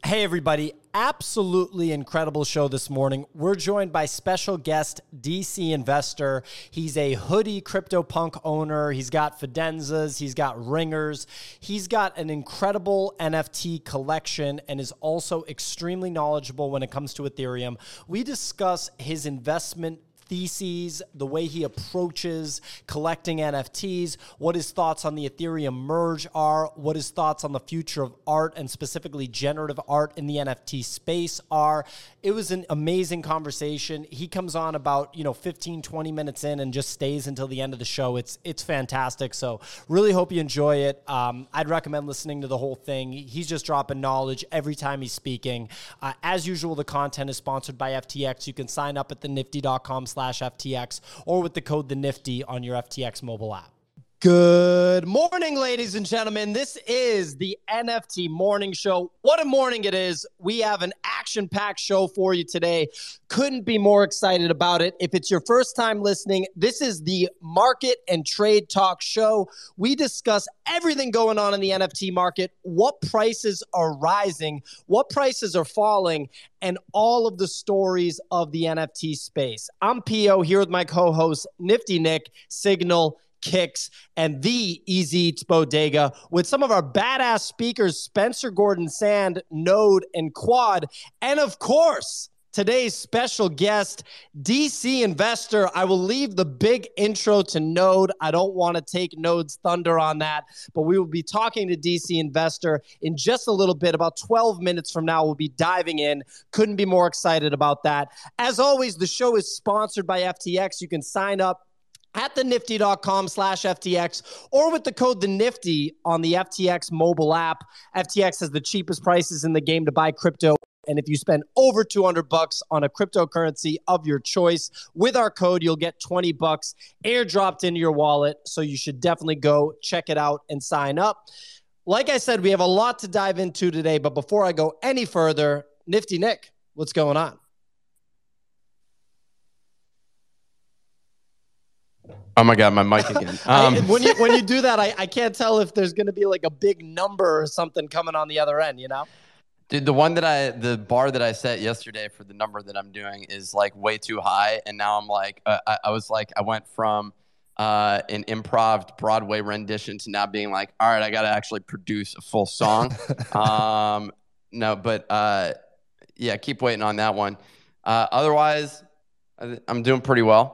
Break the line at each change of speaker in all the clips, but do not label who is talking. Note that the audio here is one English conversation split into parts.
Hey, everybody. Absolutely incredible show this morning. We're joined by special guest DC Investor. He's a hoodie CryptoPunk owner. He's got Fidenzas. He's got ringers. He's got an incredible NFT collection and is also extremely knowledgeable when it comes to Ethereum. We discuss his investment theses, the way he approaches collecting NFTs, what his thoughts on the Ethereum merge are, what his thoughts on the future of art and specifically generative art in the NFT space are. It was an amazing conversation. He comes on about, 15, 20 minutes in and just stays until the end of the show. It's fantastic. So really hope you enjoy it. I'd recommend listening to the whole thing. He's just dropping knowledge every time he's speaking. As usual, the content is sponsored by FTX. You can sign up at thenifty.com/FTX or with the code THENIFTY on your FTX mobile app. Good morning, ladies and gentlemen. This is the NFT Morning Show. What a morning it is. We have an action-packed show for you today. Couldn't be more excited about it. If it's your first time listening, this is the Market and Trade Talk Show. We discuss everything going on in the NFT market, what prices are rising, what prices are falling, and all of the stories of the NFT space. I'm Pio here with my co-hosts, Nifty Nick, Signal, Kicks, and the Easy Eats Bodega with some of our badass speakers, Spencer Gordon-Sand, Node, and Quad. And of course, today's special guest, DC Investor. I will leave the big intro to Node. I don't want to take Node's thunder on that, but we will be talking to DC Investor in just a little bit. About 12 minutes from now, we'll be diving in. Couldn't be more excited about that. As always, the show is sponsored by FTX. You can sign up at thenifty.com/FTX or with the code THENIFTY on the FTX mobile app. FTX has the cheapest prices in the game to buy crypto. And if you spend over $200 on a cryptocurrency of your choice, with our code, you'll get $20 airdropped into your wallet. So you should definitely go check it out and sign up. Like I said, we have a lot to dive into today. But before I go any further, Nifty Nick, what's going on?
Oh my God, my mic again.
When you do that, I can't tell if there's going to be like a big number or something coming on the other end,
Dude, the bar that I set yesterday for the number that I'm doing is like way too high. And now I'm like, I went from an improv Broadway rendition to now being like, all right, I got to actually produce a full song. Yeah, keep waiting on that one. Otherwise, I'm doing pretty well.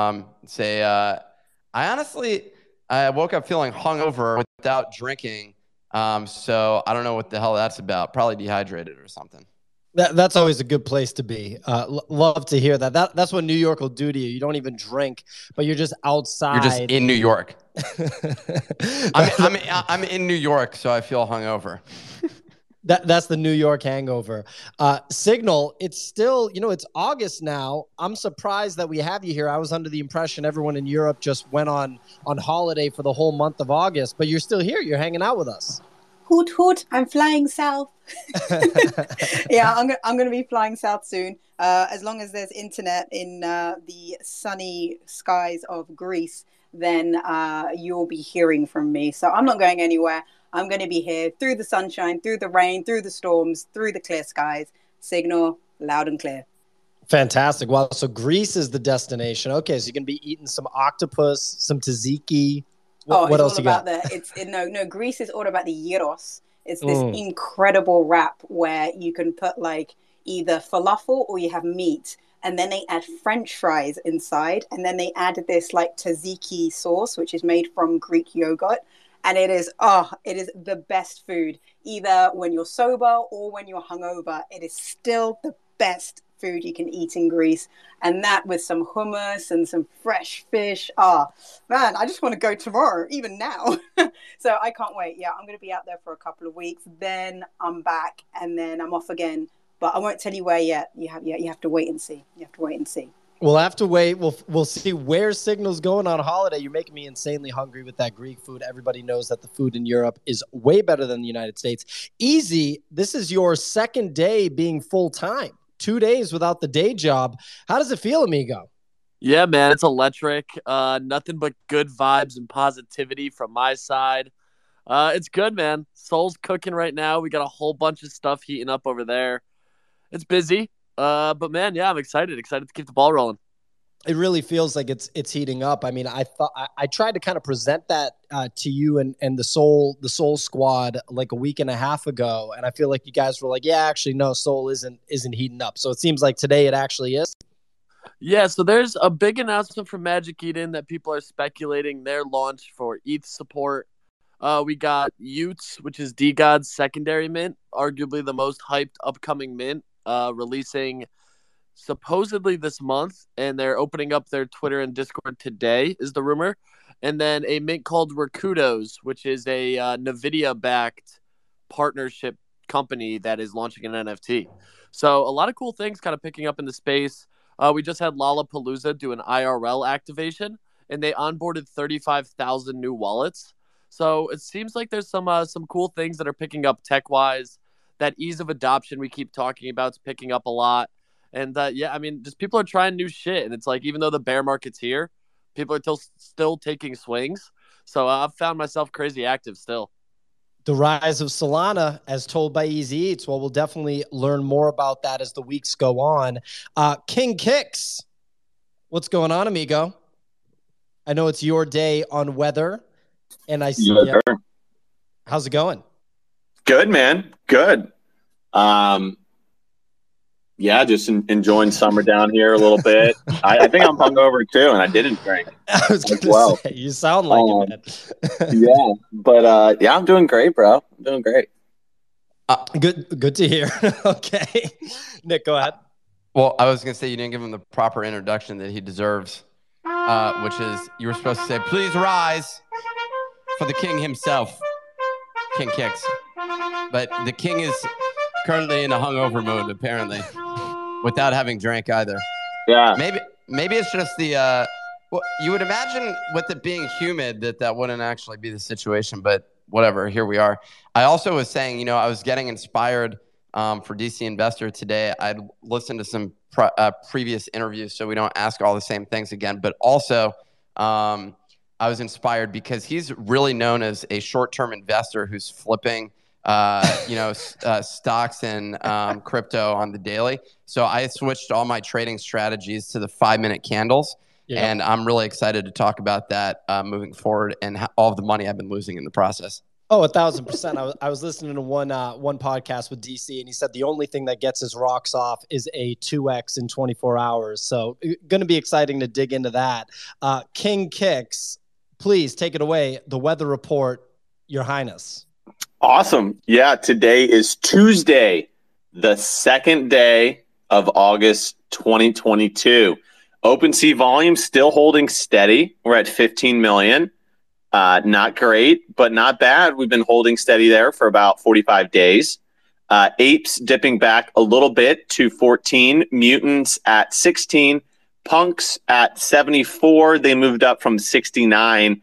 I woke up feeling hungover without drinking. So I don't know what the hell that's about. Probably dehydrated or something.
That's always a good place to be. Love to hear that. That's what New York will do to you. You don't even drink, but you're just outside.
You're just in New York. I'm in New York, so I feel hungover.
That's the New York hangover. Signal, it's still, it's August now. I'm surprised that we have you here. I was under the impression everyone in Europe just went on holiday for the whole month of August, but you're still here. You're hanging out with us.
Hoot, hoot, I'm flying south. Yeah, I'm going to be flying south soon. As long as there's internet in the sunny skies of Greece, then you'll be hearing from me. So I'm not going anywhere. I'm going to be here through the sunshine, through the rain, through the storms, through the clear skies. Signal loud and clear.
Fantastic. Well, so Greece is the destination. Okay, so you're going to be eating some octopus, some tzatziki. What else you got?
Greece is all about the gyros. It's this incredible wrap where you can put like either falafel or you have meat. And then they add French fries inside. And then they add this like tzatziki sauce, which is made from Greek yogurt. And it is the best food, either when you're sober or when you're hungover. It is still the best food you can eat in Greece. And that with some hummus and some fresh fish. Man, I just want to go tomorrow, even now. So I can't wait. Yeah, I'm going to be out there for a couple of weeks. Then I'm back and then I'm off again. But I won't tell you where yet. You have to wait and see.
We'll have to wait. We'll see where Signal's going on holiday. You're making me insanely hungry with that Greek food. Everybody knows that the food in Europe is way better than the United States. Easy, this is your second day being full-time. 2 days without the day job. How does it feel, amigo?
Yeah, man, it's electric. Nothing but good vibes and positivity from my side. It's good, man. Soul's cooking right now. We got a whole bunch of stuff heating up over there. It's busy. But man, yeah, I'm excited. Excited to keep the ball rolling.
It really feels like it's heating up. I mean, I tried to kind of present that to you and the Soul squad like a week and a half ago, and I feel like you guys were like, yeah, actually, no, Soul isn't heating up. So it seems like today it actually is.
Yeah, so there's a big announcement from Magic Eden that people are speculating their launch for ETH support. We got Utes, which is DeGod's secondary mint, arguably the most hyped upcoming mint, releasing supposedly this month, and they're opening up their Twitter and Discord today, is the rumor. And then a mint called Rakudos, which is a NVIDIA-backed partnership company that is launching an NFT. So a lot of cool things kind of picking up in the space. We just had Lollapalooza do an IRL activation, and they onboarded 35,000 new wallets. So it seems like there's some cool things that are picking up tech-wise. That ease of adoption we keep talking about is picking up a lot. And yeah, I mean, just people are trying new shit. And it's like, even though the bear market's here, people are still taking swings. So I've found myself crazy active still.
The rise of Solana, as told by Easy Eats. Well, we'll definitely learn more about that as the weeks go on. King Kicks, what's going on, amigo? I know it's your day on weather. And I see.
Yes,
yeah. How's it going?
Good, man. Good. Yeah, just enjoying summer down here a little bit. I think I'm hungover too, and I didn't drink.
I was going to say, you sound like it, man.
Yeah, but yeah, I'm doing great, bro. I'm doing great.
Good to hear. Okay. Nick, go ahead.
Well, I was going to say you didn't give him the proper introduction that he deserves, which is you were supposed to say, please rise for the king himself, King Kicks. But the king is currently in a hungover mode, apparently, without having drank either.
Yeah.
Maybe it's just the well, you would imagine with it being humid that wouldn't actually be the situation, but whatever, here we are. I also was saying, I was getting inspired for DC Investor today. I'd listened to some previous interviews so we don't ask all the same things again, but also I was inspired because he's really known as a short-term investor who's flipping stocks and crypto on the daily. So I switched all my trading strategies to the 5-minute candles. Yeah. And I'm really excited to talk about that moving forward and all of the money I've been losing in the process.
Oh, 1,000%. I was listening to one podcast with DC, and he said the only thing that gets his rocks off is a 2x in 24 hours. So going to be exciting to dig into that. King Kicks, please take it away. The weather report, Your Highness.
Awesome. Yeah, today is Tuesday, the second day of August 2022. OpenSea volume still holding steady. We're at 15 million. Not great, but not bad. We've been holding steady there for about 45 days. Apes dipping back a little bit to 14. Mutants at 16. Punks at 74. They moved up from 69.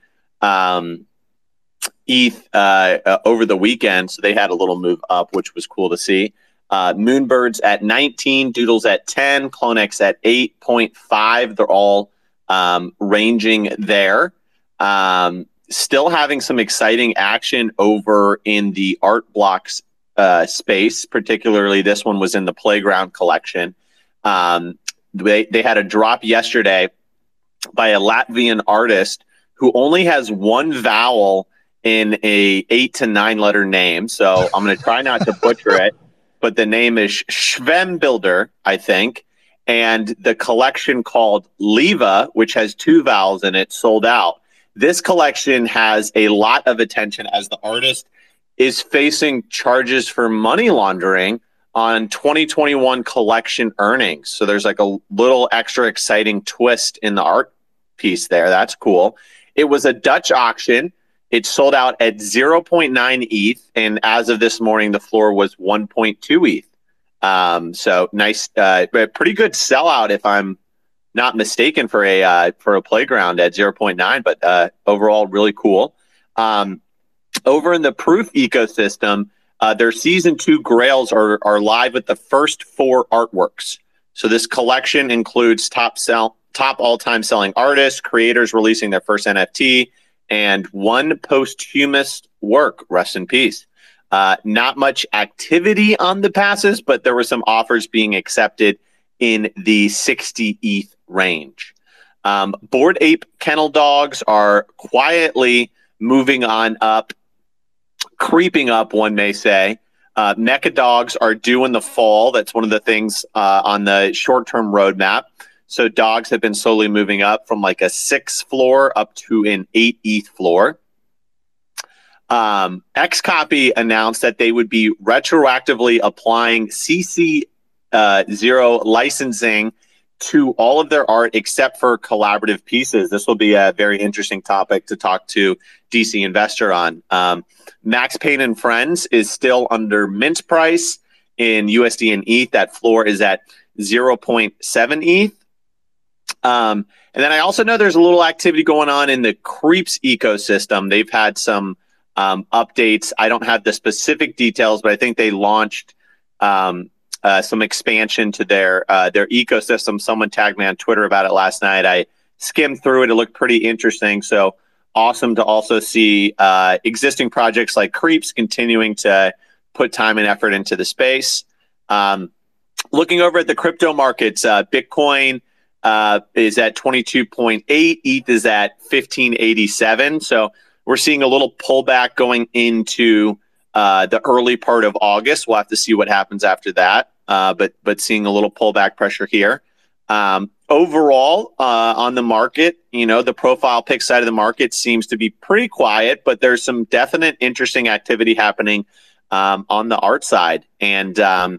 ETH over the weekend, so they had a little move up, which was cool to see. Moonbirds at 19, Doodles at 10, Clonex at 8.5. They're all ranging there. Still having some exciting action over in the art blocks space, particularly this one was in the Playground collection. They had a drop yesterday by a Latvian artist who only has one vowel in a 8 to 9 letter name. So I'm going to try not to butcher it, but the name is Schwembilder, I think. And the collection called Leva, which has 2 vowels in it, sold out. This collection has a lot of attention as the artist is facing charges for money laundering on 2021 collection earnings. So there's like a little extra exciting twist in the art piece there. That's cool. It was a Dutch auction. It sold out at 0.9 ETH, and as of this morning, the floor was 1.2 ETH. So nice, pretty good sellout if I'm not mistaken for a Playground at 0.9, but overall really cool. Over in the Proof ecosystem, their season 2 Grails are live with the first 4 artworks. So this collection includes top all-time selling artists, creators releasing their first NFT, and one posthumous work. Rest in peace. Not much activity on the passes, but there were some offers being accepted in the 60 ETH range. Bored Ape Kennel Dogs are quietly moving on up, creeping up, one may say. Mecha Dogs are due in the fall. That's one of the things on the short-term roadmap. So dogs have been slowly moving up from like a 6 floor up to an 8 ETH floor. Xcopy announced that they would be retroactively applying CC0 licensing to all of their art except for collaborative pieces. This will be a very interesting topic to talk to DC Investor on. Max Payne and Friends is still under mint price in USD and ETH. That floor is at 0.7 ETH. And then I also know there's a little activity going on in the Creeps ecosystem. They've had some updates. I don't have the specific details, but I think they launched some expansion to their ecosystem. Someone tagged me on Twitter about it last night. I skimmed through it. It looked pretty interesting. So awesome to also see existing projects like Creeps continuing to put time and effort into the space. Looking over at the crypto markets, Bitcoin is at 22.8. ETH is at 1587. So we're seeing a little pullback going into the early part of August. We'll have to see what happens after that. But seeing a little pullback pressure here. Overall, on the market, the profile pick side of the market seems to be pretty quiet, but there's some definite interesting activity happening on the art side. And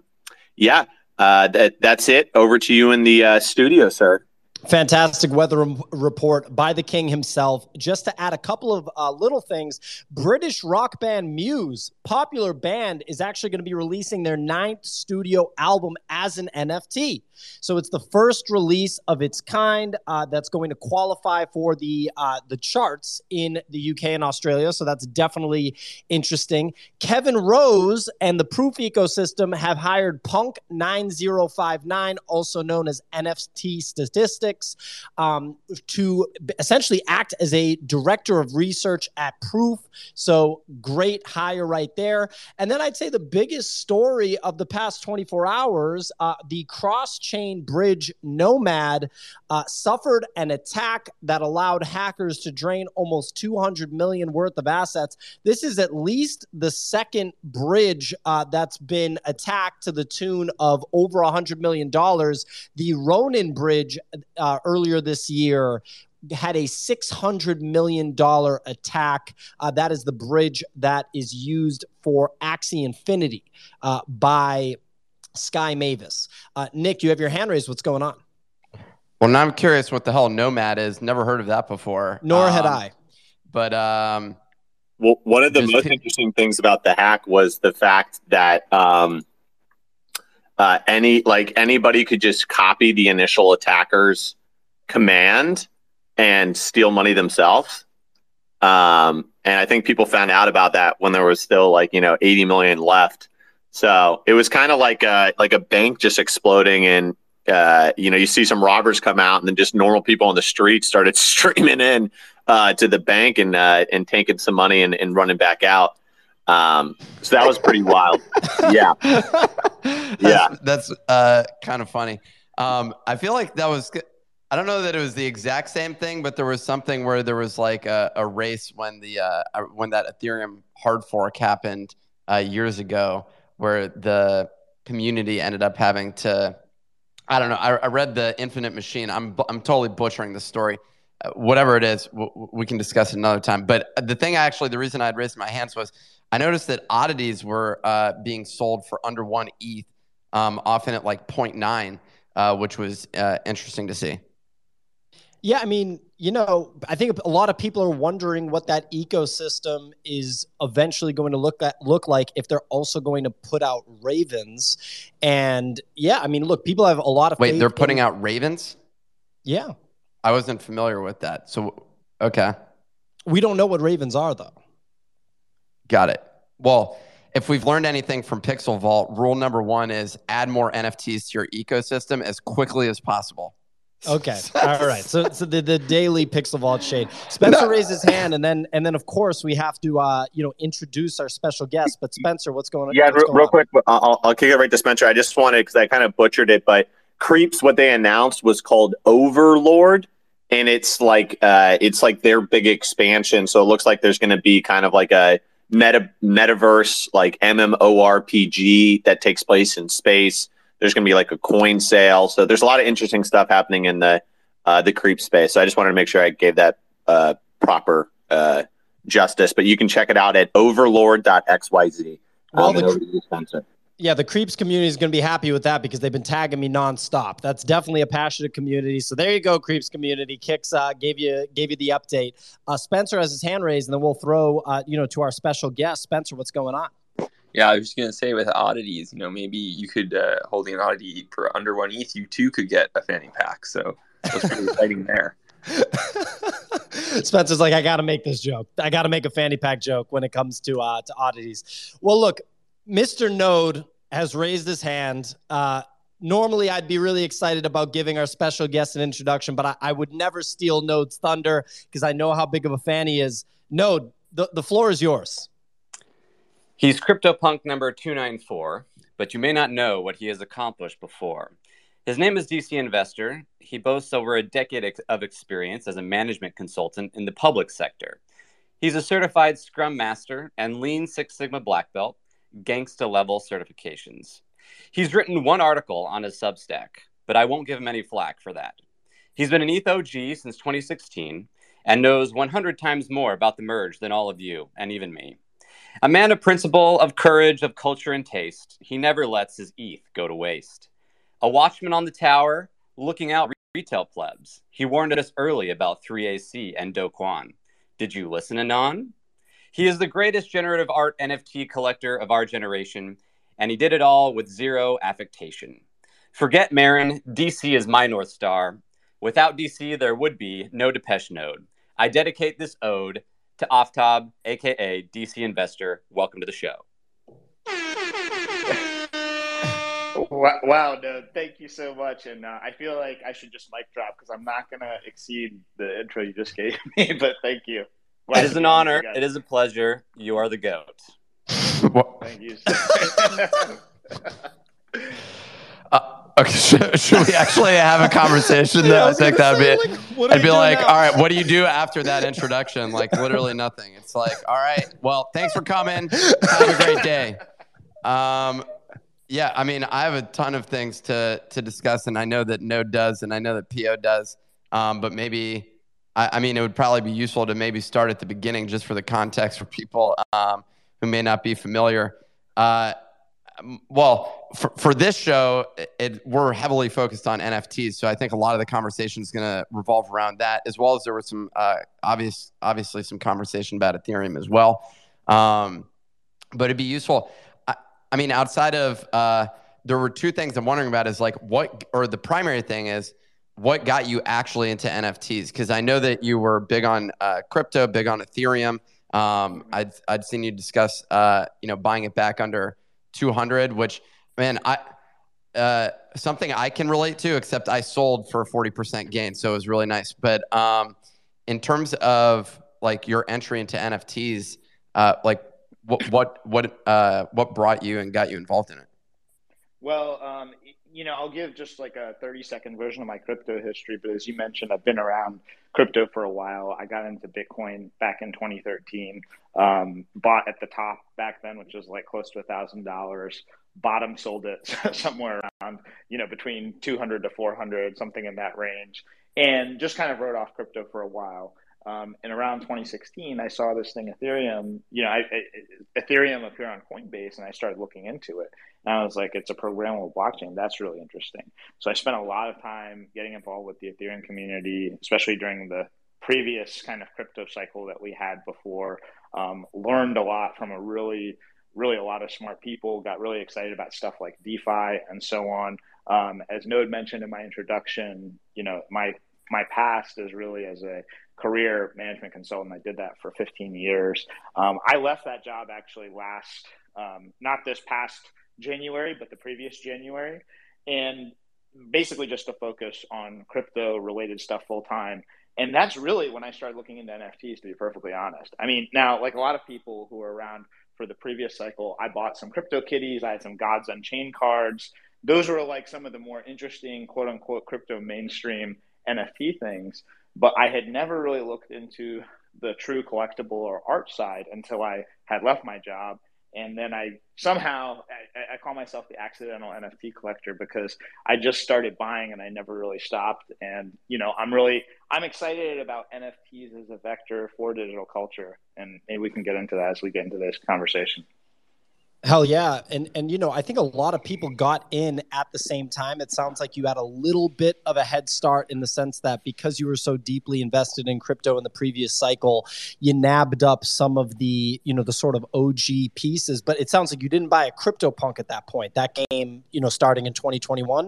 that's it. Over to you in the studio, sir.
Fantastic weather report by the king himself. Just to add a couple of little things, British rock band Muse, popular band, is actually going to be releasing their 9th studio album as an NFT. So it's the first release of its kind that's going to qualify for the charts in the UK and Australia. So that's definitely interesting. Kevin Rose and the Proof ecosystem have hired Punk9059, also known as NFT Statistics, to essentially act as a director of research at Proof. So great hire right there. And then I'd say the biggest story of the past 24 hours, the cross-chain bridge Nomad suffered an attack that allowed hackers to drain almost 200 million worth of assets. This is at least the second bridge that's been attacked to the tune of over $100 million. The Ronin bridge earlier this year had a $600 million attack. That is the bridge that is used for Axie Infinity by Sky Mavis. Nick, you have your hand raised. What's going on?
Well, now I'm curious what the hell Nomad is. Never heard of that before.
Nor had I.
But
well, one of the most interesting things about the hack was the fact that anybody could just copy the initial attacker's command and steal money themselves. And I think people found out about that when there was still 80 million left. So it was kind of like a bank just exploding, and you see some robbers come out, and then just normal people on the street started streaming in to the bank and taking some money and running back out. So that was pretty wild. Yeah.
That's kind of funny. I feel like that was, I don't know that it was the exact same thing, but there was something where there was like a race when that Ethereum hard fork happened years ago, where the community ended up having to, I don't know. I read The Infinite Machine. I'm totally butchering the story. Whatever it is, we can discuss it another time. But the reason I'd raised my hands was I noticed that oddities were being sold for under 1 ETH, often at like 0.9, which was interesting to see.
Yeah, I mean, I think a lot of people are wondering what that ecosystem is eventually going to look like if they're also going to put out Ravens. And yeah, I mean, look, people have a lot of faith.
Wait, they're putting out Ravens?
Yeah.
I wasn't familiar with that. So, okay.
We don't know what Ravens are, though.
Got it. Well, if we've learned anything from Pixel Vault, rule number 1 is add more NFTs to your ecosystem as quickly as possible.
Okay. All right. So the daily Pixel Vault shade. Spencer raised his hand, and then of course we have to introduce our special guest. But Spencer, what's going on?
Yeah,
What's going
real
on?
quick, I'll kick it right to Spencer. I just wanted, because I kind of butchered it, but Creeps, what they announced was called Overlord, and it's like their big expansion. So it looks like there's going to be kind of like a metaverse, like MMORPG that takes place in space. There's going to be like a coin sale. So there's a lot of interesting stuff happening in the Creep space. So I just wanted to make sure I gave that proper justice. But you can check it out at overlord.xyz.
Well, the Creeps community is going to be happy with that because they've been tagging me nonstop. That's definitely a passionate community. So there you go, Creeps community. Kix gave you the update. Spencer has his hand raised, and then we'll throw to our special guest. Spencer, what's going on?
Yeah, I was just going to say with oddities, maybe you could, holding an oddity for under 1 ETH, you too could get a fanny pack. So that's pretty exciting there.
Spencer's like, I got to make this joke. I got to make a fanny pack joke when it comes to oddities. Well, look, Mr. Node has raised his hand. Normally, I'd be really excited about giving our special guest an introduction, but I would never steal Node's thunder because I know how big of a fan he is. Node, the floor is yours.
He's CryptoPunk number 294, but you may not know what he has accomplished before. His name is DC Investor. He boasts over a decade of experience as a management consultant in the public sector. He's a certified Scrum Master and Lean Six Sigma Black Belt, gangsta level certifications. He's written one article on his Substack, but I won't give him any flack for that. He's been an ETH OG since 2016 and knows 100 times more about the merge than all of you and even me. A man of principle, of courage, of culture and taste, he never lets his ETH go to waste. A watchman on the tower, looking out retail plebs. He warned us early about 3AC and Do Kwon. Did you listen, Anon? He is the greatest generative art NFT collector of our generation, and he did it all with zero affectation. Forget Marin, DC is my North Star. Without DC, there would be no Depeche Node. I dedicate this ode to Aftab, a.k.a. DC Investor. Welcome to the show.
Wow, no, thank you so much. And I feel like I should just mic drop because I'm not going to exceed the intro you just gave me, but thank you.
It is an honor. It is a pleasure. You are the GOAT.
Thank you.
Okay, should we actually have a conversation though? I think that'd be. I'd be like, all right, what do you do after that introduction? Like, literally nothing. It's like, all right, well, thanks for coming. Have a great day. Yeah, I mean, I have a ton of things to discuss, and I know that Node does, and I know that PO does. But maybe, I mean, it would probably be useful to maybe start at the beginning just for the context for people who may not be familiar. Well, for this show, we're heavily focused on NFTs, so I think a lot of the conversation is going to revolve around that, as well as there was some obviously some conversation about Ethereum as well. But it'd be useful. I mean, outside of there were two things I'm wondering about is like the primary thing is what got you actually into NFTs? Because I know that you were big on crypto, big on Ethereum. I'd seen you discuss buying it back under 200, which, man, something I can relate to, except I sold for a 40% gain, so it was really nice. But in terms of like your entry into NFTs, like what brought you and got you involved in it?
Well, I'll give just like a 30-second version of my crypto history. But as you mentioned, I've been around crypto for a while. I got into Bitcoin back in 2013. Bought at the top back then, which was like close to $1,000. Bottom sold it somewhere around, between 200 to 400, something in that range. And just kind of wrote off crypto for a while. And around 2016, I saw this thing, Ethereum, Ethereum appear on Coinbase, and I started looking into it. And I was like, it's a programmable blockchain. That's really interesting. So I spent a lot of time getting involved with the Ethereum community, especially during the previous kind of crypto cycle that we had before. Learned a lot from a really a lot of smart people, got really excited about stuff like DeFi and so on. As Node mentioned in my introduction, my past is really as a career management consultant. I did that for 15 years. I left that job actually not this past January, but the previous January. And, basically just to focus on crypto related stuff full time. And that's really when I started looking into NFTs, to be perfectly honest. I mean, now, like a lot of people who were around for the previous cycle, I bought some crypto kitties. I had some Gods Unchained cards. Those were like some of the more interesting, quote unquote, crypto mainstream NFT things. But I had never really looked into the true collectible or art side until I had left my job. And then I call myself the accidental NFT collector because I just started buying and I never really stopped. And, I'm excited about NFTs as a vector for digital culture. And maybe we can get into that as we get into this conversation.
Hell yeah. And I think a lot of people got in at the same time. It sounds like you had a little bit of a head start in the sense that because you were so deeply invested in crypto in the previous cycle, you nabbed up some of the, the sort of OG pieces. But it sounds like you didn't buy a CryptoPunk at that point. That game, starting in 2021?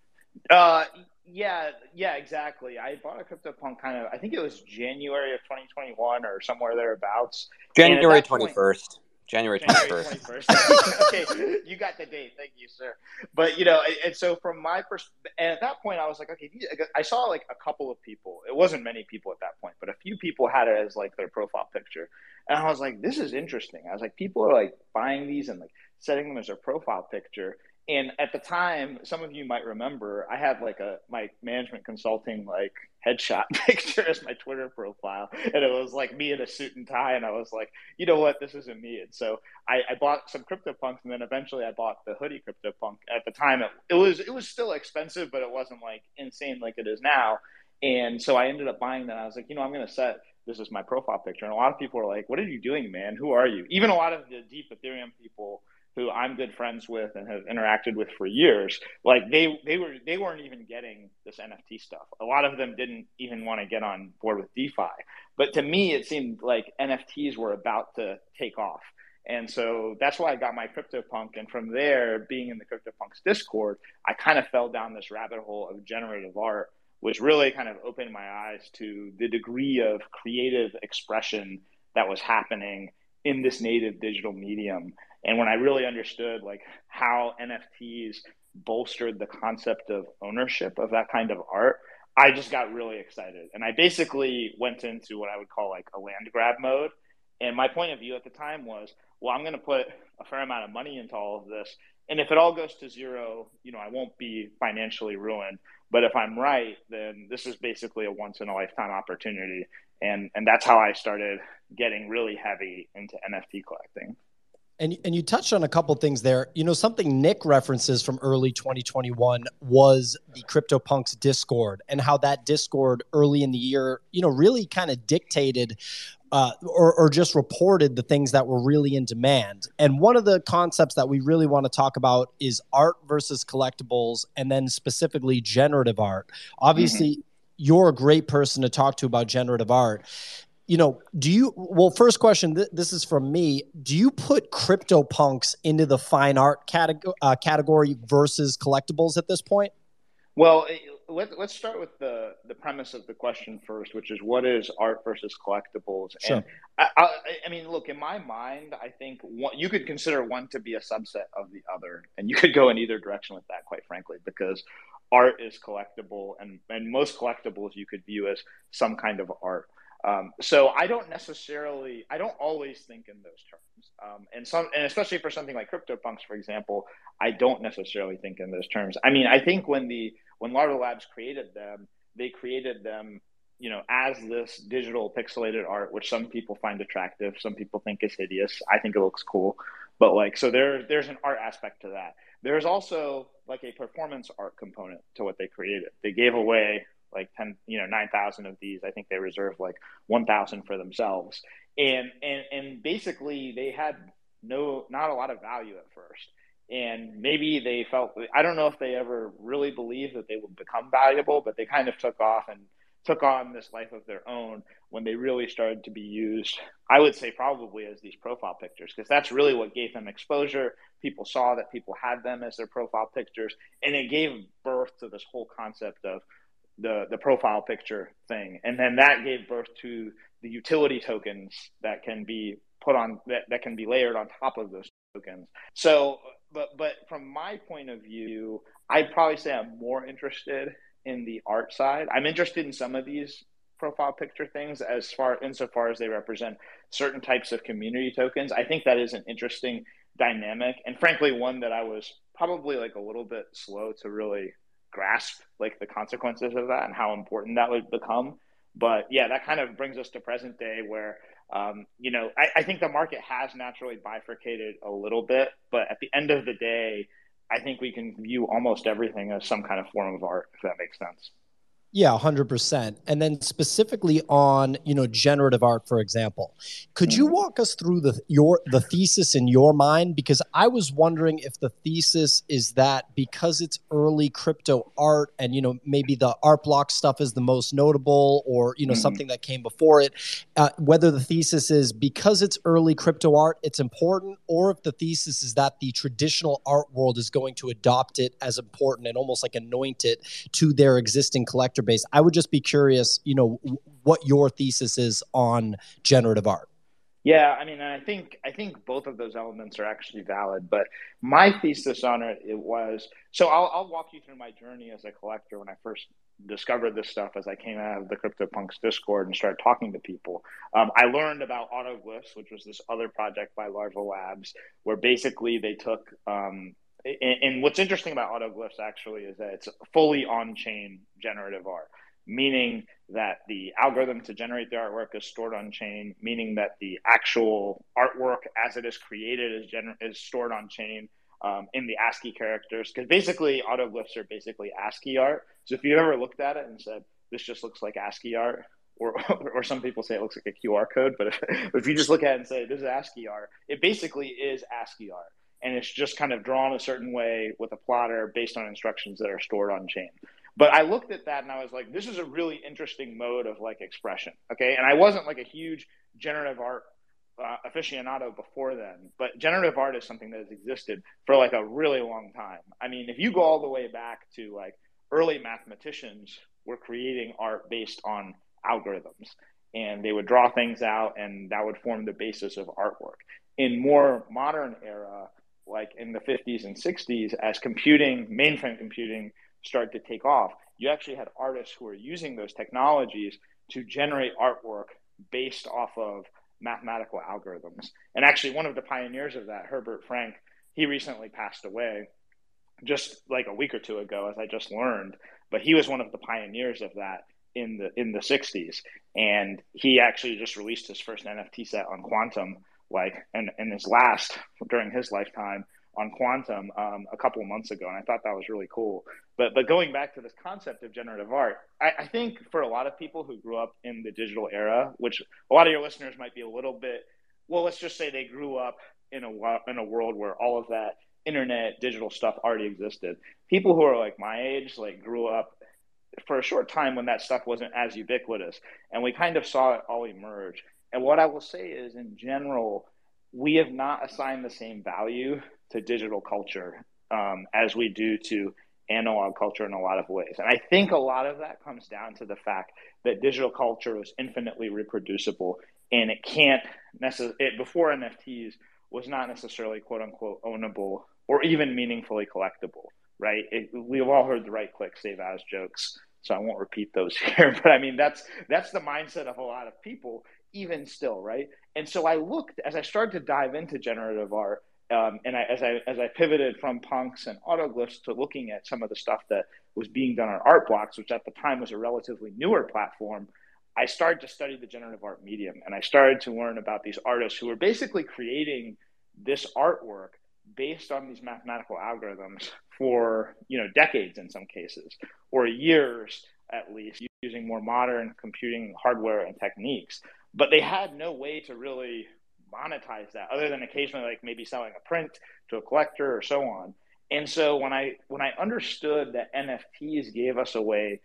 Yeah, exactly. I bought a CryptoPunk I think it was January of 2021 or somewhere thereabouts.
January 21st. January 21st.
Okay, you got the date. Thank you, sir. But, and so from my perspective, and at that point I was like, okay, I saw like a couple of people. It wasn't many people at that point, but a few people had it as like their profile picture. And I was like, this is interesting. I was like, people are like buying these and like setting them as their profile picture. And at the time, some of you might remember, I had like my management consulting like headshot picture as my Twitter profile, and it was like me in a suit and tie, and I was like, you know what, this isn't me. And so I bought some CryptoPunks, and then eventually I bought the hoodie CryptoPunk. At the time, it was still expensive, but it wasn't like insane like it is now. And so I ended up buying that. I was like, I'm going to set this as my profile picture. And a lot of people are like, what are you doing, man? Who are you? Even a lot of the deep Ethereum people who I'm good friends with and have interacted with for years, like they weren't even getting this NFT stuff. A lot of them didn't even want to get on board with DeFi. But to me, it seemed like NFTs were about to take off. And so that's why I got my CryptoPunk. And from there, being in the CryptoPunks Discord, I kind of fell down this rabbit hole of generative art, which really kind of opened my eyes to the degree of creative expression that was happening in this native digital medium. And when I really understood like how NFTs bolstered the concept of ownership of that kind of art, I just got really excited. And I basically went into what I would call like a land grab mode. And my point of view at the time was, well, I'm going to put a fair amount of money into all of this. And if it all goes to zero, I won't be financially ruined. But if I'm right, then this is basically a once in a lifetime opportunity. And that's how I started getting really heavy into NFT collecting.
And you touched on a couple things there. Something Nick references from early 2021 was the CryptoPunks Discord and how that Discord early in the year, really kind of dictated or just reported the things that were really in demand. And one of the concepts that we really want to talk about is art versus collectibles, and then specifically generative art. Obviously, you're a great person to talk to about generative art. First question, this is from me. Do you put CryptoPunks into the fine art category versus collectibles at this point?
Well, let's start with the premise of the question first, which is what is art versus collectibles?
Sure.
And I mean, look, in my mind, I think you could consider one to be a subset of the other, and you could go in either direction with that, quite frankly, because art is collectible, and most collectibles you could view as some kind of art. So I don't always think in those terms. And especially for something like CryptoPunks, for example, I don't necessarily think in those terms. I mean, I think when Larva Labs created them, they created them, as this digital pixelated art, which some people find attractive, some people think is hideous. I think it looks cool. But so there's an art aspect to that. There's also like a performance art component to what they created. They gave away like 9,000 of these. I think they reserved like 1,000 for themselves. And basically they had not a lot of value at first. And maybe they felt, I don't know if they ever really believed that they would become valuable, but they kind of took off and took on this life of their own when they really started to be used, I would say probably as these profile pictures, because that's really what gave them exposure. People saw that people had them as their profile pictures, and it gave birth to this whole concept of the profile picture thing. And then that gave birth to the utility tokens that can be put on, that can be layered on top of those tokens. So but from my point of view, I'd probably say I'm more interested in the art side. I'm interested in some of these profile picture things insofar as they represent certain types of community tokens. I think that is an interesting dynamic, and frankly, one that I was probably like a little bit slow to really grasp like the consequences of that and how important that would become. But yeah, that kind of brings us to present day where I think the market has naturally bifurcated a little bit, but at the end of the day, I think we can view almost everything as some kind of form of art, if that makes sense.
Yeah, 100%. And then specifically on, generative art, for example, could you walk us through the thesis in your mind? Because I was wondering if the thesis is that because it's early crypto art and, maybe the art block stuff is the most notable or, something that came before it, whether the thesis is because it's early crypto art, it's important, or if the thesis is that the traditional art world is going to adopt it as important and almost like anoint it to their existing collector base. I would just be curious, what your thesis is on generative art.
Yeah, I mean, I think both of those elements are actually valid, but my thesis on it was so I'll walk you through my journey as a collector when I first discovered this stuff as I came out of the CryptoPunks Discord and started talking to people. I learned about Autoglyphs, which was this other project by Larva Labs, where basically they took and what's interesting about Autoglyphs actually is that it's fully on-chain generative art, meaning that the algorithm to generate the artwork is stored on-chain, meaning that the actual artwork as it is created is stored on-chain in the ASCII characters. Because basically, Autoglyphs are basically ASCII art. So if you ever looked at it and said, this just looks like ASCII art, or some people say it looks like a QR code, but if you just look at it and say, this is ASCII art, it basically is ASCII art. And it's just kind of drawn a certain way with a plotter based on instructions that are stored on chain. But I looked at that and I was like, this is a really interesting mode of like expression. Okay. And I wasn't like a huge generative art aficionado before then, but generative art is something that has existed for like a really long time. I mean, if you go all the way back to like early mathematicians were creating art based on algorithms, and they would draw things out and that would form the basis of artwork. In more modern era, like in the 50s and 60s, as mainframe computing started to take off, you actually had artists who were using those technologies to generate artwork based off of mathematical algorithms. And actually, one of the pioneers of that, Herbert Frank, he recently passed away just like a week or two ago, as I just learned. But he was one of the pioneers of that in the 60s. And he actually just released his first NFT set on Quantum, and his last during his lifetime on Quantum a couple of months ago, and I thought that was really cool. But going back to this concept of generative art, I think for a lot of people who grew up in the digital era, which a lot of your listeners might be a little bit, well, let's just say they grew up in a world where all of that internet digital stuff already existed. People who are like my age, like grew up for a short time when that stuff wasn't as ubiquitous, and we kind of saw it all emerge. And what I will say is, in general, we have not assigned the same value to digital culture as we do to analog culture in a lot of ways. And I think a lot of that comes down to the fact that digital culture is infinitely reproducible, and it can't before NFTs was not necessarily quote unquote ownable or even meaningfully collectible, right? We've all heard the right click save as jokes, so I won't repeat those here. But I mean, that's the mindset of a lot of people, even still, right? And so I looked as I started to dive into generative art, and as I pivoted from punks and autoglyphs to looking at some of the stuff that was being done on Art Blocks, which at the time was a relatively newer platform, I started to study the generative art medium, and I started to learn about these artists who were basically creating this artwork based on these mathematical algorithms for decades in some cases, or years at least, using more modern computing hardware and techniques. But they had no way to really monetize that other than occasionally like maybe selling a print to a collector or so on. And so when I understood that NFTs gave us a way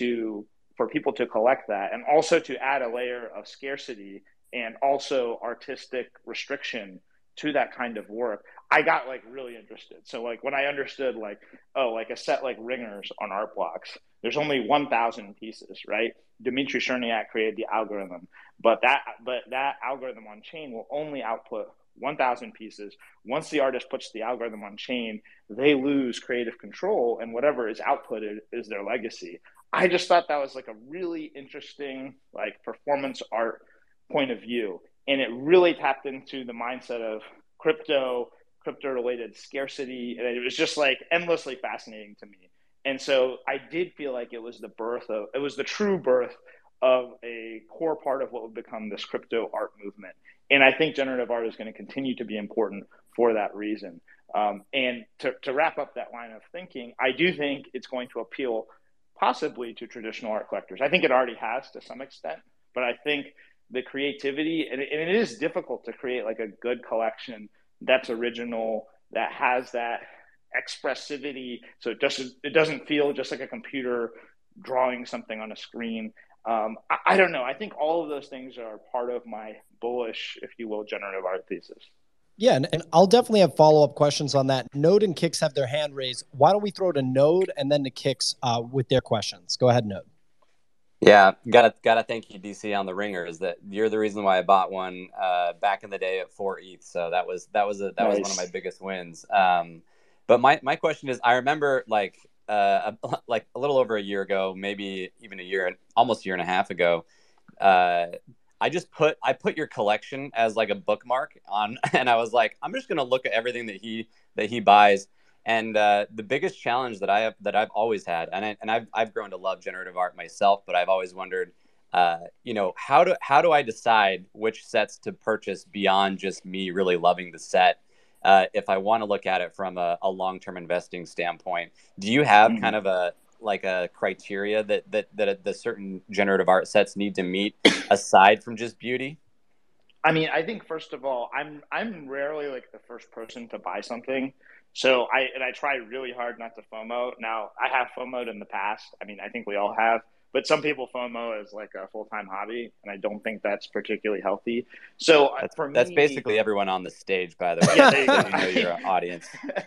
for people to collect that, and also to add a layer of scarcity and also artistic restriction to that kind of work, I got like really interested. So like when I understood like a set like Ringers on Art Blocks, there's only 1,000 pieces, right? Dmitry Cherniak created the algorithm, but that algorithm on chain will only output 1,000 pieces. Once the artist puts the algorithm on chain, they lose creative control, and whatever is outputted is their legacy. I just thought that was like a really interesting like performance art point of view. And it really tapped into the mindset of crypto related scarcity. And it was just like endlessly fascinating to me. And so I did feel like it was the true birth of a core part of what would become this crypto art movement. And I think generative art is going to continue to be important for that reason. And to wrap up that line of thinking, I do think it's going to appeal possibly to traditional art collectors. I think it already has to some extent, but I think the creativity, and it is difficult to create like a good collection that's original, that has that expressivity, so it doesn't feel just like a computer drawing something on a screen. I don't know. I think all of those things are part of my bullish, if you will, generative art thesis.
Yeah, and I'll definitely have follow-up questions on that. Node and Kix have their hand raised. Why don't we throw to Node and then to Kix with their questions? Go ahead, Node.
Yeah, gotta thank you, DC, on the ringers. That you're the reason why I bought one back in the day at 4 ETH. So that was was one of my biggest wins. But my question is, I remember like a little over a year ago, maybe even almost a year and a half ago. I put your collection as like a bookmark on, and I was like, I'm just gonna look at everything that he buys. And the biggest challenge that I've always had, and I've grown to love generative art myself, but I've always wondered, how do I decide which sets to purchase beyond just me really loving the set? If I want to look at it from a long-term investing standpoint, do you have kind of a criteria that the certain generative art sets need to meet aside from just beauty?
I mean, I think first of all, I'm rarely like the first person to buy something. So I try really hard not to FOMO. Now, I have FOMO'd in the past. I mean, I think we all have. But some people FOMO as like a full-time hobby, and I don't think that's particularly healthy. So
that's basically everyone on the stage, by the way.
Yeah, there you go.
You know your audience.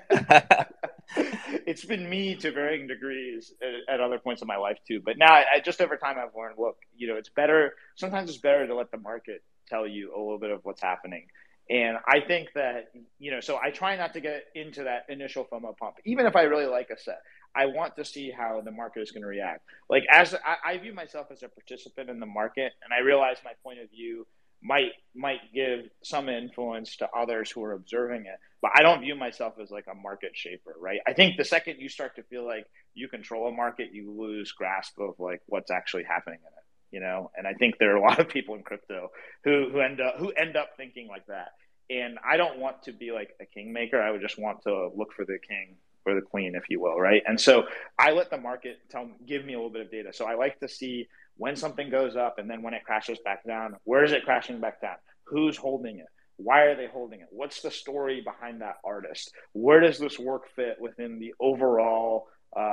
It's been me to varying degrees at other points in my life too. But now, I just over time, I've learned, look, it's better. Sometimes it's better to let the market tell you a little bit of what's happening. And I think that, so I try not to get into that initial FOMO pump. Even if I really like a set, I want to see how the market is going to react. Like I view myself as a participant in the market, and I realize my point of view might give some influence to others who are observing it. But I don't view myself as like a market shaper, right? I think the second you start to feel like you control a market, you lose grasp of like what's actually happening in it. And I think there are a lot of people in crypto who end up thinking like that. And I don't want to be like a kingmaker. I would just want to look for the king or the queen, if you will, right? And so I let the market give me a little bit of data. So I like to see when something goes up and then when it crashes back down, where is it crashing back down? Who's holding it? Why are they holding it? What's the story behind that artist? Where does this work fit within the overall,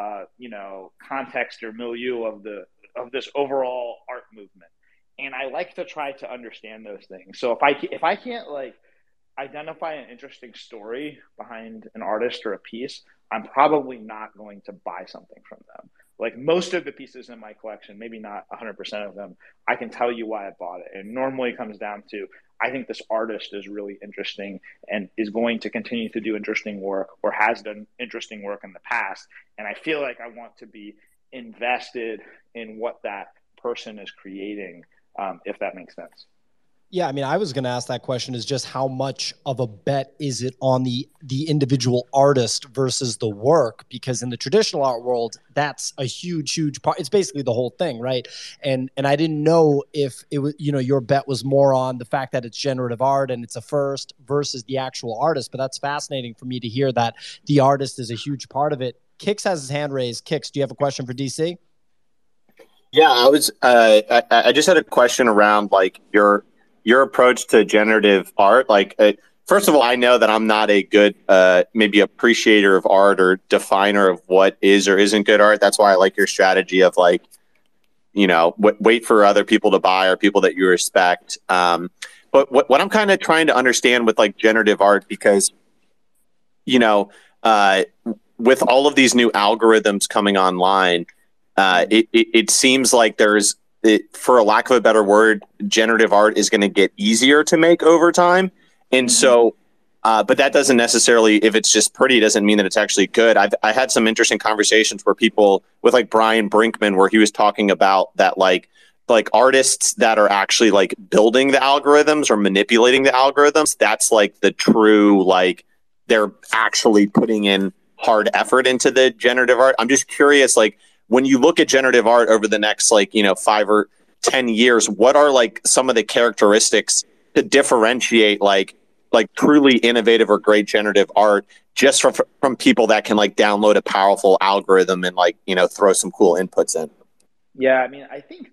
context or milieu of this overall art movement? And I like to try to understand those things. So if I can't like identify an interesting story behind an artist or a piece, I'm probably not going to buy something from them. Like most of the pieces in my collection, maybe not 100% of them, I can tell you why I bought it. And normally it comes down to, I think this artist is really interesting and is going to continue to do interesting work or has done interesting work in the past. And I feel like I want to be invested in what that person is creating, if that makes sense.
Yeah, I mean, I was going to ask that question, is just how much of a bet is it on the individual artist versus the work? Because in the traditional art world, that's a huge part. It's basically the whole thing, right? And I didn't know if it was, your bet was more on the fact that it's generative art and it's a first versus the actual artist. But that's fascinating for me to hear that the artist is a huge part of it. Kix has his hand raised. Kix, do you have a question for DC?
Yeah, I just had a question around like your approach to generative art. Like, first of all, I know that I'm not a good maybe appreciator of art or definer of what is or isn't good art. That's why I like your strategy of like, wait for other people to buy or people that you respect. But what I'm kind of trying to understand with like generative art, because, with all of these new algorithms coming online, it seems like for a lack of a better word, generative art is going to get easier to make over time. And so, but that doesn't necessarily, if it's just pretty, doesn't mean that it's actually good. I had some interesting conversations where people with like Brian Brinkman, where he was talking about that, like artists that are actually like building the algorithms or manipulating the algorithms. That's like the true, like they're actually putting in hard effort into the generative art. I'm just curious, like when you look at generative art over the next, like, 5 or 10 years, what are like some of the characteristics to differentiate like truly innovative or great generative art just from people that can like download a powerful algorithm and like, throw some cool inputs in?
Yeah, I mean, I think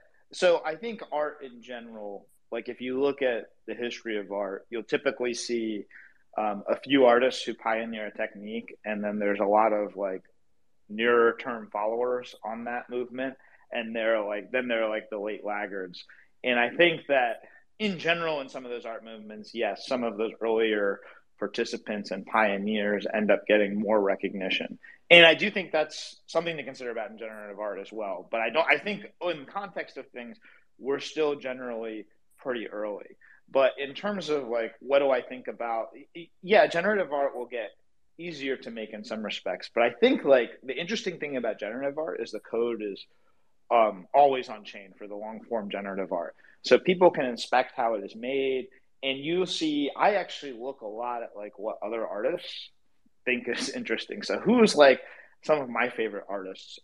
art in general, like if you look at the history of art, you'll typically see a few artists who pioneer a technique, and then there's a lot of like nearer term followers on that movement, and they're like the late laggards. And I think that in general, in some of those art movements, yes, some of those earlier participants and pioneers end up getting more recognition. And I do think that's something to consider about in generative art as well. But I think in context of things, we're still generally pretty early. But in terms of like, what do I think about? Yeah, generative art will get easier to make in some respects. But I think like the interesting thing about generative art is the code is always on chain for the long form generative art. So people can inspect how it is made. And you see, I actually look a lot at like what other artists think is interesting. So who's like some of my favorite artists,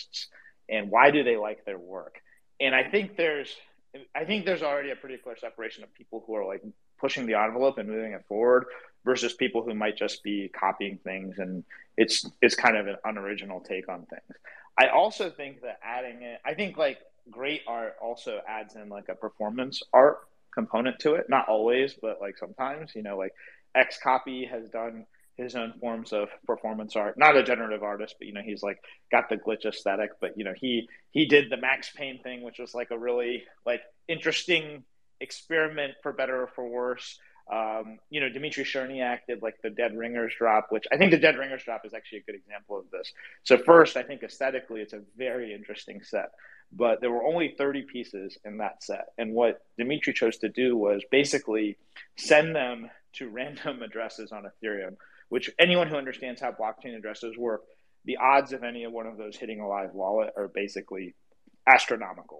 and why do they like their work? And I think there's already a pretty clear separation of people who are like pushing the envelope and moving it forward versus people who might just be copying things, and it's kind of an unoriginal take on things. I also think that I think like great art also adds in like a performance art component to it. Not always, but like sometimes, like XCOPY has done his own forms of performance art. Not a generative artist, but he's like got the glitch aesthetic. But he did the Max Payne thing, which was like a really like interesting experiment for better or for worse. Dmitry Cherniak did like the Dead Ringers drop, which I think the Dead Ringers drop is actually a good example of this. So first, I think aesthetically, it's a very interesting set, but there were only 30 pieces in that set. And what Dmitry chose to do was basically send them to random addresses on Ethereum, which anyone who understands how blockchain addresses work, the odds of any of one of those hitting a live wallet are basically astronomical.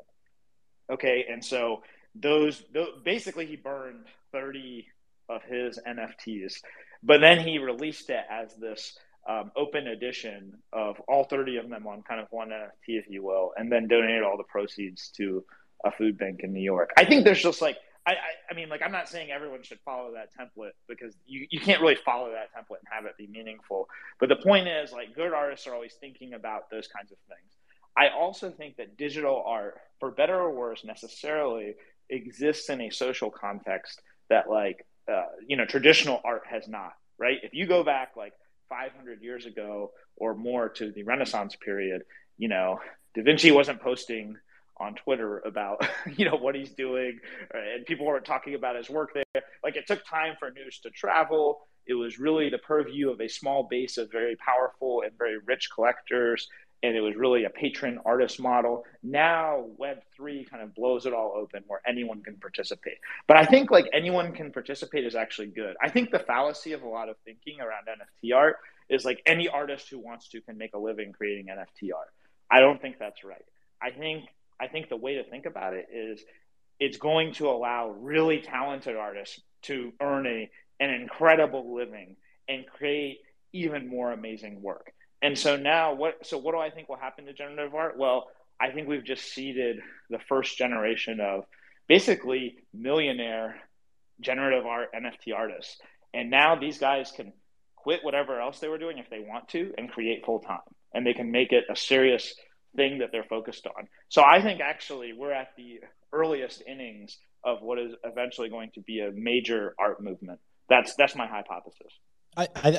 Okay. And so those basically he burned 30 of his NFTs, but then he released it as this open edition of all 30 of them on kind of one NFT, if you will, and then donated all the proceeds to a food bank in New York. I think there's just like, I mean, like, I'm not saying everyone should follow that template, because you can't really follow that template and have it be meaningful. But the point is, like, good artists are always thinking about those kinds of things. I also think that digital art, for better or worse, necessarily exists in a social context that like, traditional art has not, right? If you go back like 500 years ago or more to the Renaissance period, Da Vinci wasn't posting on Twitter about, what he's doing, and people weren't talking about his work there. Like, it took time for news to travel. It was really the purview of a small base of very powerful and very rich collectors, and it was really a patron artist model. Now Web3 kind of blows it all open where anyone can participate. But I think like anyone can participate is actually good. I think the fallacy of a lot of thinking around NFT art is like any artist who wants to can make a living creating NFT art. I don't think that's right. I think the way to think about it is it's going to allow really talented artists to earn an incredible living and create even more amazing work. And so now what do I think will happen to generative art? Well, I think we've just seeded the first generation of basically millionaire generative art NFT artists. And now these guys can quit whatever else they were doing if they want to and create full time. And they can make it a serious thing that they're focused on. So I think actually we're at the earliest innings of what is eventually going to be a major art movement. That's my hypothesis.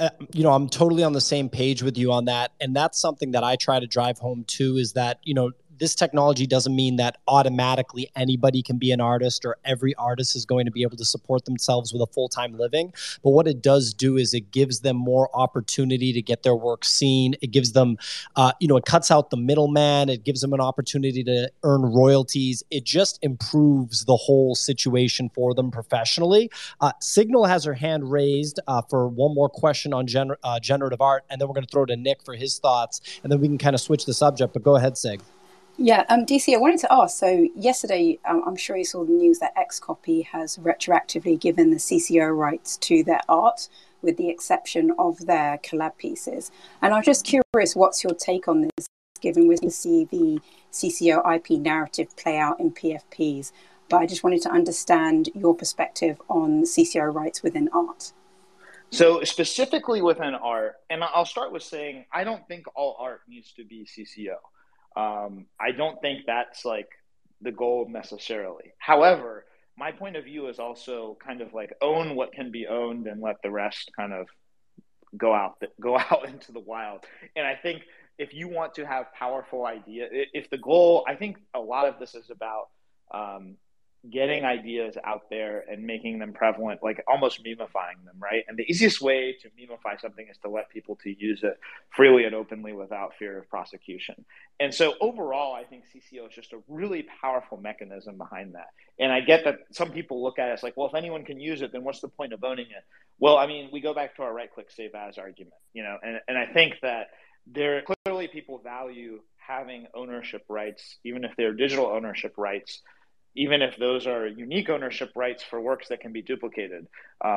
I'm totally on the same page with you on that. And that's something that I try to drive home too, is that, this technology doesn't mean that automatically anybody can be an artist or every artist is going to be able to support themselves with a full-time living. But what it does do is it gives them more opportunity to get their work seen. It gives them, it cuts out the middleman. It gives them an opportunity to earn royalties. It just improves the whole situation for them professionally. Signal has her hand raised for one more question on generative art, and then we're going to throw to Nick for his thoughts, and then we can kind of switch the subject. But go ahead, Sig.
Yeah, DC, I wanted to ask, so yesterday, I'm sure you saw the news that Xcopy has retroactively given the CCO rights to their art, with the exception of their collab pieces. And I'm just curious, what's your take on this, given we see the CCO IP narrative play out in PFPs? But I just wanted to understand your perspective on CCO rights within art.
So specifically within art, and I'll start with saying, I don't think all art needs to be CCO. I don't think that's like the goal necessarily. However, my point of view is also kind of like own what can be owned and let the rest kind of go out into the wild. And I think if you want to have powerful idea, if the goal, I think a lot of this is about getting ideas out there and making them prevalent, like almost memifying them, right? And the easiest way to memify something is to let people to use it freely and openly without fear of prosecution. And so overall, I think CCO is just a really powerful mechanism behind that. And I get that some people look at it as like, well, if anyone can use it, then what's the point of owning it? Well, I mean, we go back to our right-click save as argument, and I think that there clearly people value having ownership rights, even if they're digital ownership rights, even if those are unique ownership rights for works that can be duplicated.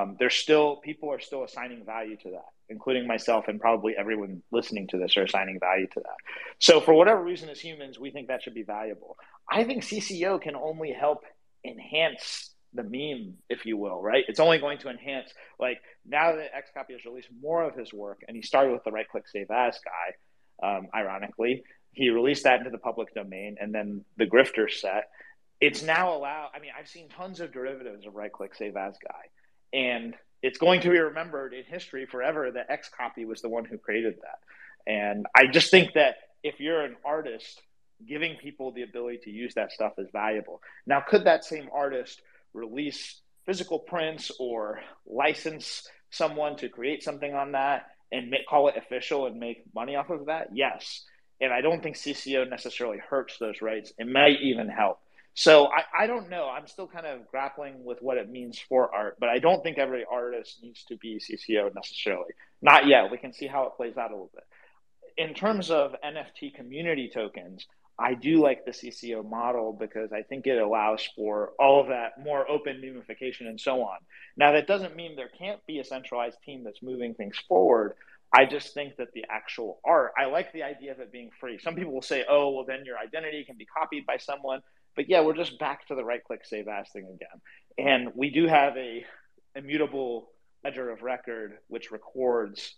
People are still assigning value to that, including myself and probably everyone listening to this are assigning value to that. So for whatever reason, as humans, we think that should be valuable. I think CCO can only help enhance the meme, if you will, right? It's only going to enhance, like now that Xcopy has released more of his work, and he started with the right-click save as guy, ironically, he released that into the public domain, and then the grifter set. It's now allowed, I've seen tons of derivatives of right-click save as guy, and it's going to be remembered in history forever that Xcopy was the one who created that. And I just think that if you're an artist, giving people the ability to use that stuff is valuable. Now, could that same artist release physical prints or license someone to create something on that and call it official and make money off of that? Yes. And I don't think CCO necessarily hurts those rights. It might even help. So I don't know. I'm still kind of grappling with what it means for art, but I don't think every artist needs to be CCO necessarily. Not yet. We can see how it plays out a little bit. In terms of NFT community tokens, I do like the CCO model because I think it allows for all of that more open memification and so on. Now, that doesn't mean there can't be a centralized team that's moving things forward. I just think that the actual art, I like the idea of it being free. Some people will say, oh, well, then your identity can be copied by someone. But yeah, we're just back to the right-click save as thing again. And we do have a immutable ledger of record which records,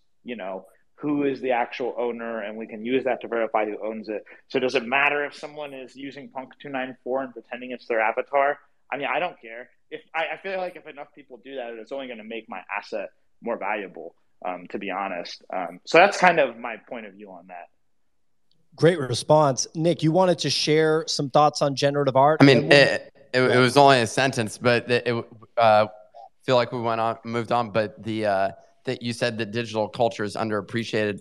who is the actual owner, and we can use that to verify who owns it. So does it matter if someone is using Punk294 and pretending it's their avatar? I don't care. I feel like if enough people do that, it's only going to make my asset more valuable, to be honest. So that's kind of my point of view on that.
Great response. Nick, you wanted to share some thoughts on generative art?
It was only a sentence, but feel like we moved on. But that you said that digital culture is underappreciated.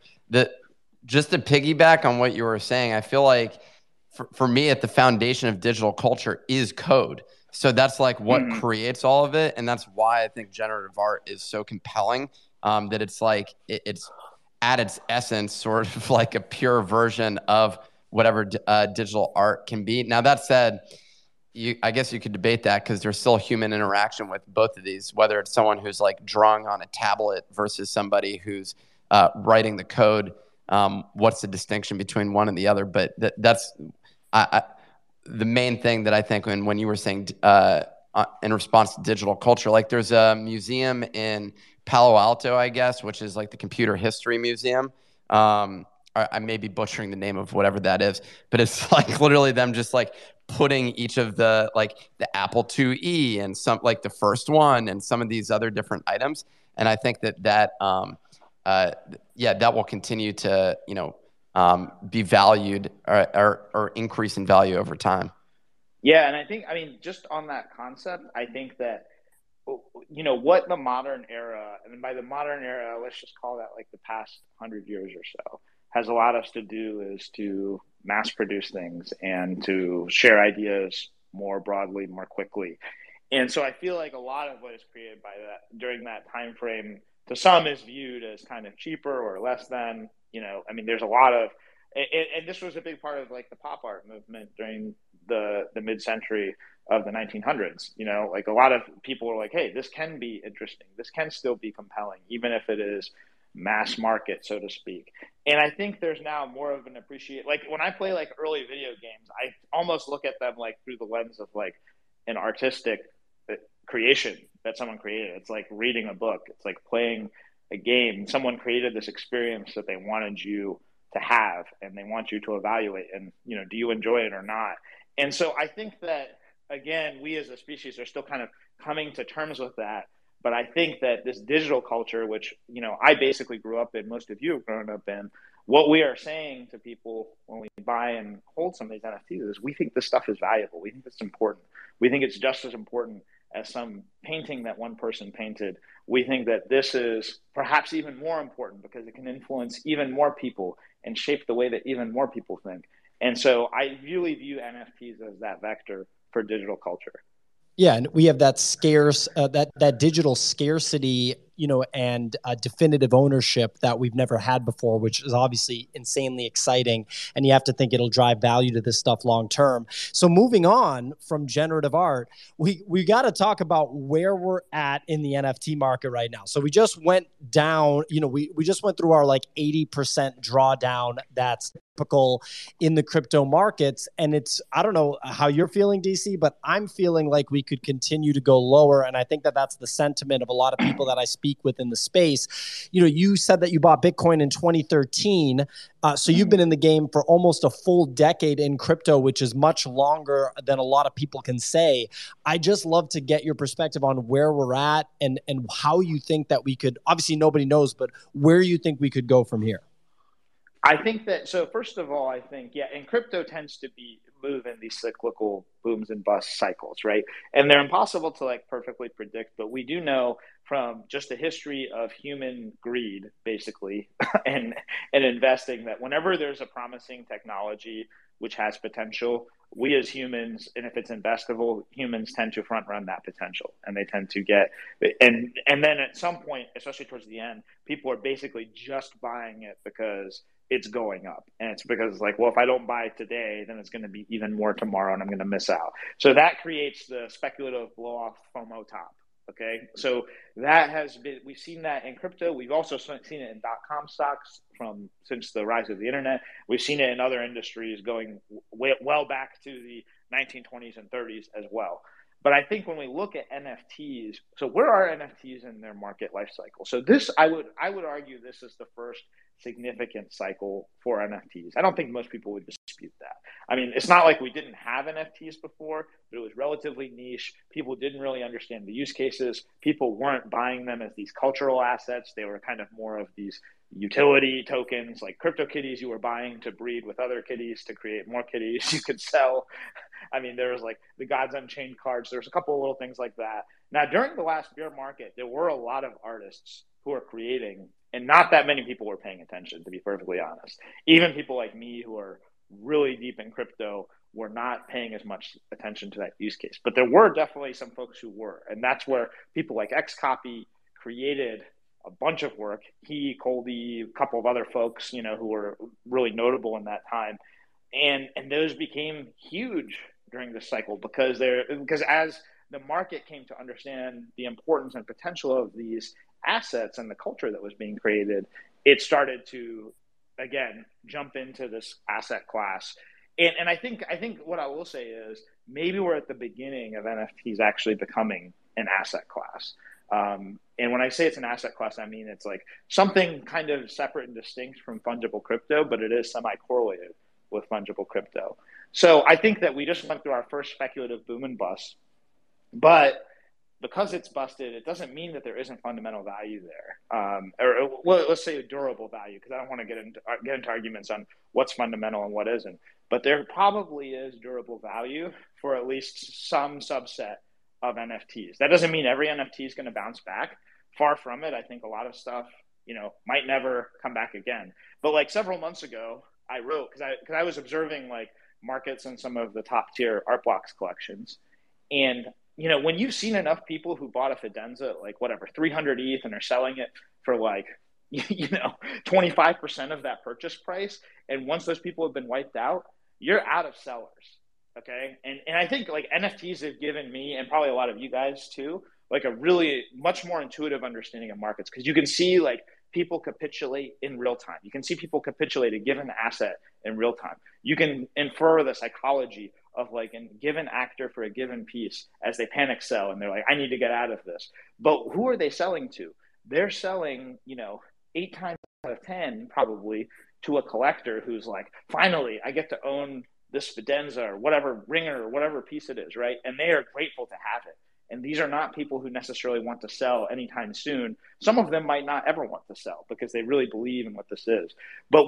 Just to piggyback on what you were saying, I feel like for me, at the foundation of digital culture is code. So that's like what creates all of it, and that's why I think generative art is so compelling. That it's like it's at its essence, sort of like a pure version of whatever digital art can be. Now, that said, I guess you could debate that because there's still human interaction with both of these, whether it's someone who's like drawing on a tablet versus somebody who's writing the code. What's the distinction between one and the other? But that's the main thing that I think when you were saying in response to digital culture, like there's a museum in Palo Alto, I guess, which is like the Computer History Museum. I may be butchering the name of whatever that is, but it's like literally them just like putting each of the Apple IIe and some like the first one and some of these other different items. And I think that will continue to, be valued or increase in value over time.
Yeah, and I mean, just on that concept, I think that, what the modern era, and by the modern era, let's just call that like the past 100 years or so, has allowed us to do is to mass produce things and to share ideas more broadly, more quickly. And so I feel like a lot of what is created by that during that time frame, to some, is viewed as kind of cheaper or less than. I mean, there's a lot of, and this was a big part of like the pop art movement during the mid-century of the 1900s. Like a lot of people were like, hey, this can be interesting. This can still be compelling, even if it is mass market, so to speak. And I think there's now more of an appreciation. Like when I play like early video games, I almost look at them like through the lens of like an artistic creation that someone created. It's like reading a book. It's like playing a game. Someone created this experience that they wanted you to have, and they want you to evaluate. And, do you enjoy it or not? And so I think that, again, we as a species are still kind of coming to terms with that. But I think that this digital culture, which, I basically grew up in, most of you have grown up in, what we are saying to people when we buy and hold some of these NFTs is we think this stuff is valuable. We think it's important. We think it's just as important as some painting that one person painted. We think that this is perhaps even more important because it can influence even more people and shape the way that even more people think. And so I really view NFTs as that vector for digital culture.
Yeah, and we have that scarce, that digital scarcity, and definitive ownership that we've never had before, which is obviously insanely exciting. And you have to think it'll drive value to this stuff long term. So moving on from generative art, we got to talk about where we're at in the NFT market right now. So we just went down, we just went through our like 80% drawdown. That's typical in the crypto markets. And I don't know how you're feeling, DC, but I'm feeling like we could continue to go lower. And I think that that's the sentiment of a lot of people that I speak with in the space. You said that you bought Bitcoin in 2013. So you've been in the game for almost a full decade in crypto, which is much longer than a lot of people can say. I just love to get your perspective on where we're at and how you think that we could, obviously nobody knows, but where you think we could go from here.
I think that, so first of all, and crypto tends to move in these cyclical booms and busts cycles, right? And they're impossible to like perfectly predict, but we do know from just the history of human greed, basically, and investing, that whenever there's a promising technology which has potential, we as humans, and if it's investable, humans tend to front run that potential, and they tend to get, and then at some point, especially towards the end, people are basically just buying it because it's going up. And it's because it's like, well, if I don't buy today, then it's going to be even more tomorrow and I'm going to miss out. So that creates the speculative blow off FOMO top. Okay. So we've seen that in crypto. We've also seen it in .com stocks since the rise of the internet. We've seen it in other industries going well back to the 1920s and 30s as well. But I think when we look at NFTs, so where are NFTs in their market life cycle? So I would argue this is the first significant cycle for NFTs. I don't think most people would dispute that. I mean, it's not like we didn't have NFTs before, but it was relatively niche. People didn't really understand the use cases. People weren't buying them as these cultural assets. They were kind of more of these utility tokens, like CryptoKitties you were buying to breed with other kitties to create more kitties you could sell. I mean, there was like the Gods Unchained cards. There's a couple of little things like that. Now, during the last bear market, there were a lot of artists who were creating, and not that many people were paying attention, to be perfectly honest. Even people like me who are really deep in crypto were not paying as much attention to that use case. But there were definitely some folks who were. And that's where people like Xcopy created a bunch of work. He, Coldy, a couple of other folks, who were really notable in that time. And those became huge during this cycle because as the market came to understand the importance and potential of these assets and the culture that was being created, it started to, again, jump into this asset class. And I think what I will say is maybe we're at the beginning of NFTs actually becoming an asset class. And when I say it's an asset class, I mean it's like something kind of separate and distinct from fungible crypto, but it is semi-correlated with fungible crypto. So I think that we just went through our first speculative boom and bust, but because it's busted, it doesn't mean that there isn't fundamental value there, or well, let's say a durable value, because I don't want to get into arguments on what's fundamental and what isn't. But there probably is durable value for at least some subset of NFTs. That doesn't mean every NFT is going to bounce back. Far from it. I think a lot of stuff, might never come back again. But like several months ago, I wrote, because I was observing like markets in some of the top tier art blocks collections, and when you've seen enough people who bought a Fidenza at like 300 ETH and are selling it for like 25% of that purchase price, and once those people have been wiped out, you're out of sellers. Okay. And I think like NFTs have given me, and probably a lot of you guys too, like a really much more intuitive understanding of markets, because you can see like people capitulate in real time. You can see people capitulate a given asset in real time. You can infer the psychology of like a given actor for a given piece as they panic sell and they're like, I need to get out of this. But who are they selling to? They're selling, 8 times out of 10 probably to a collector who's like, finally, I get to own this Fidenza or whatever ringer or whatever piece it is, right? And they are grateful to have it. And these are not people who necessarily want to sell anytime soon. Some of them might not ever want to sell because they really believe in what this is. But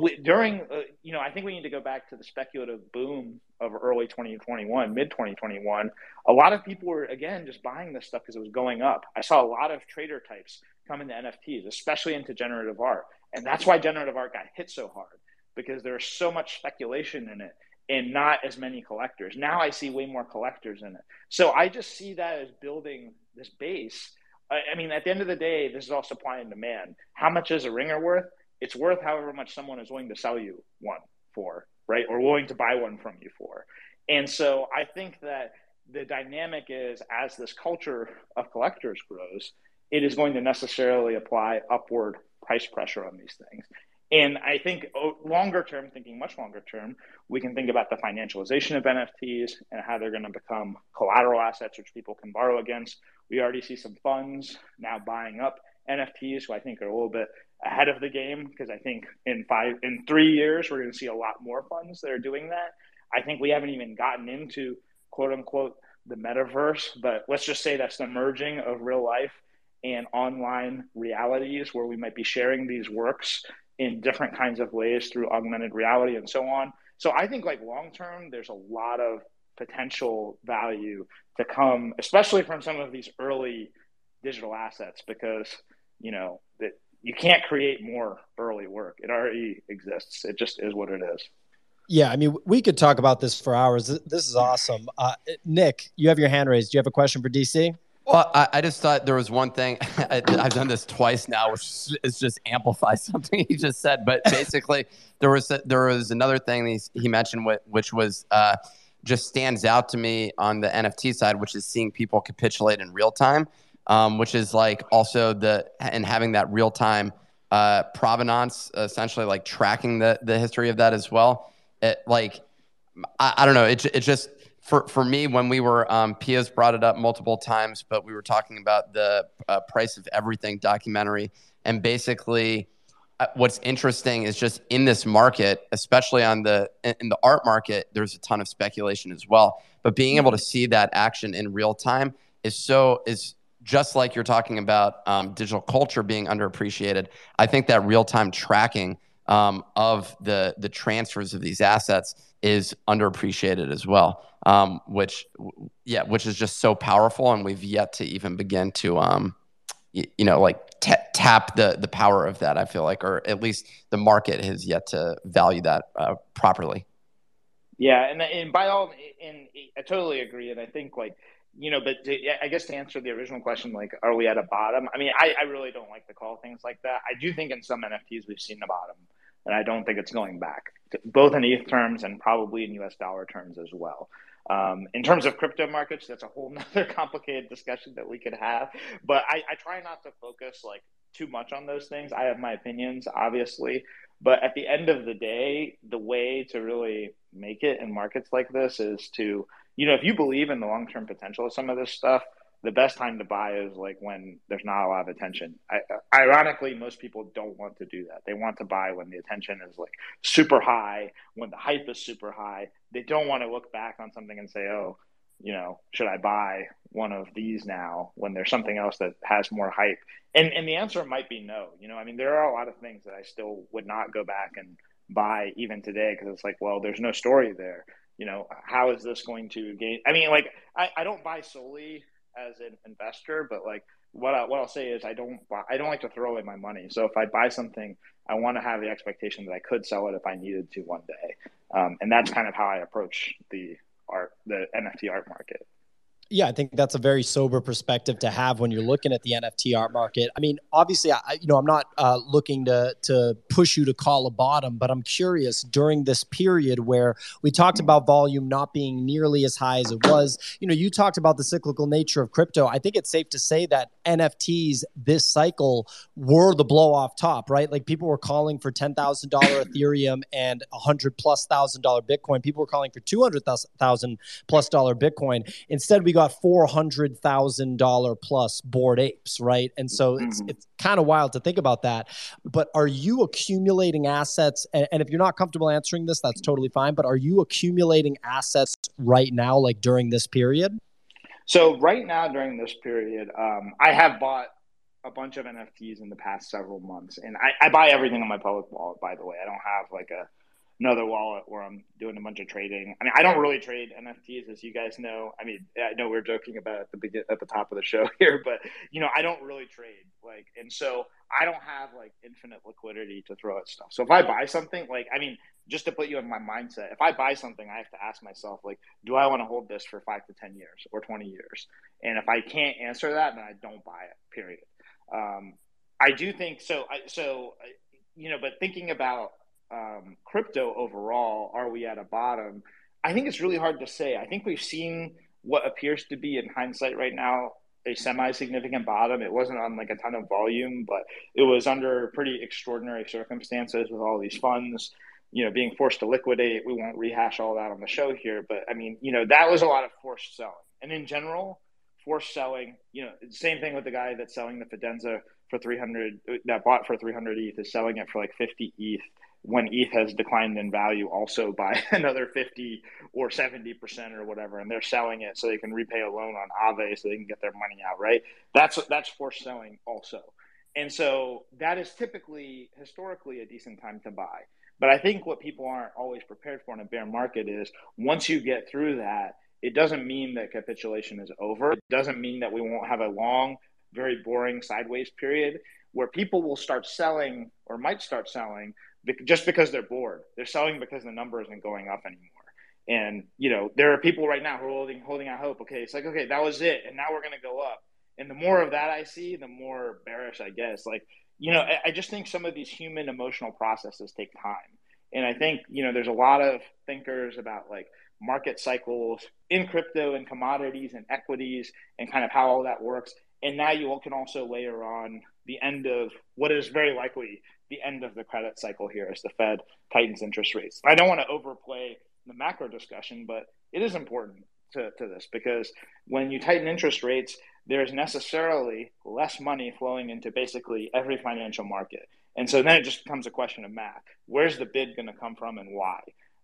I think we need to go back to the speculative boom of early 2021, mid 2021. A lot of people were, again, just buying this stuff because it was going up. I saw a lot of trader types come into NFTs, especially into generative art. And that's why generative art got hit so hard, because there's so much speculation in it and not as many collectors. Now I see way more collectors in it. So I just see that as building this base. I mean, at the end of the day, this is all supply and demand. How much is a ringer worth? It's worth however much someone is willing to sell you one for, right? Or willing to buy one from you for. And so I think that the dynamic is, as this culture of collectors grows, it is going to necessarily apply upward price pressure on these things. And I think thinking much longer term, we can think about the financialization of NFTs and how they're going to become collateral assets which people can borrow against. We already see some funds now buying up NFTs, who I think are a little bit ahead of the game, because I think in 3 years, we're going to see a lot more funds that are doing that. I think we haven't even gotten into, quote unquote, the metaverse, but let's just say that's the merging of real life and online realities, where we might be sharing these works in different kinds of ways through augmented reality and so on. So I think like long term, there's a lot of potential value to come, especially from some of these early digital assets, because that you can't create more early work. It already exists. It just is what it is.
Yeah, I mean, we could talk about this for hours. This is awesome. Nick, you have your hand raised. Do you have a question for DC?
Well, I just thought there was one thing. I've done this twice now, which is just amplify something he just said. But basically, there was another thing he mentioned, which was just stands out to me on the NFT side, which is seeing people capitulate in real time, which is like also and having that real time provenance, essentially like tracking the history of that as well. I don't know. It just. For me, when we were, Pia's brought it up multiple times, but we were talking about the Price of Everything documentary. And basically, what's interesting is just in this market, especially in the art market, there's a ton of speculation as well. But being able to see that action in real time is just like you're talking about digital culture being underappreciated. I think that real time tracking of the transfers of these assets is underappreciated as well, which is just so powerful, and we've yet to even begin to tap the power of that. I feel like, or at least the market has yet to value that properly.
Yeah, and by all, and I totally agree, and I think but I guess to answer the original question, like, are we at a bottom? I mean, I really don't like to call things like that. I do think in some NFTs we've seen the bottom, and I don't think it's going back, both in ETH terms and probably in US dollar terms as well. In terms of crypto markets, that's a whole nother complicated discussion that we could have. But I try not to focus like too much on those things. I have my opinions, obviously. But at the end of the day, the way to really make it in markets like this is to, if you believe in the long-term potential of some of this stuff, the best time to buy is like when there's not a lot of attention. Ironically, most people don't want to do that. They want to buy when the attention is like super high, when the hype is super high. They don't want to look back on something and say, oh, should I buy one of these now when there's something else that has more hype? And the answer might be no. I mean, there are a lot of things that I still would not go back and buy even today, because it's like, well, there's no story there. How is this going to gain? I mean, like, I don't buy solely as an investor, but like what I'll say is I don't like to throw away my money. So if I buy something, I want to have the expectation that I could sell it if I needed to one day. And that's kind of how I approach the NFT art market.
Yeah, I think that's a very sober perspective to have when you're looking at the NFT art market. I mean, obviously, I'm not looking to push you to call a bottom, but I'm curious, during this period where we talked about volume not being nearly as high as it was, you talked about the cyclical nature of crypto. I think it's safe to say that NFTs this cycle were the blow off top, right? Like, people were calling for $10,000 Ethereum and $100,000+ Bitcoin. People were calling for $200,000+ Bitcoin. Instead, we got $400,000 plus Bored Apes, right? And so it's kind of wild to think about that. But are you accumulating assets? And if you're not comfortable answering this, that's totally fine. But are you accumulating assets right now, like during this period?
So right now, during this period, I have bought a bunch of NFTs in the past several months. And I buy everything on my public wallet, by the way. I don't have like another wallet where I'm doing a bunch of trading. I mean, I don't really trade NFTs, as you guys know. I mean, I know we're joking about it at the top of the show here, but I don't really trade. And so I don't have like infinite liquidity to throw at stuff. So if I buy something, just to put you in my mindset, if I buy something, I have to ask myself, do I want to hold this for 5 to 10 years or 20 years? And if I can't answer that, then I don't buy it, period. I do think so. But thinking about crypto overall, are we at a bottom? I think it's really hard to say. I think we've seen what appears to be, in hindsight right now, a semi-significant bottom. It wasn't on like a ton of volume, but it was under pretty extraordinary circumstances with all these funds, being forced to liquidate. We won't rehash all that on the show here, but I mean, that was a lot of forced selling. And in general, forced selling, same thing with the guy that's selling the Fidenza for 300, that bought for 300 ETH, is selling it for like 50 ETH. When ETH has declined in value also by another 50 or 70% or whatever, and they're selling it so they can repay a loan on Aave so they can get their money out, right? That's forced selling also. And so that is typically, historically, a decent time to buy. But I think what people aren't always prepared for in a bear market is, once you get through that, it doesn't mean that capitulation is over. It doesn't mean that we won't have a long, very boring sideways period where people will start selling, or might start selling, just because they're bored. They're selling because the number isn't going up anymore. And, there are people right now who are holding out hope. Okay, it's like, okay, that was it, and now we're going to go up. And the more of that I see, the more bearish I get. It's like, I just think some of these human emotional processes take time. And I think, there's a lot of thinkers about like market cycles in crypto and commodities and equities and kind of how all that works. And now you can also layer on the end of what is very likely the end of the credit cycle here as the Fed tightens interest rates. I don't want to overplay the macro discussion, but it is important to this, because when you tighten interest rates, there's necessarily less money flowing into basically every financial market. And so then it just becomes a question of math. Where's the bid going to come from and why?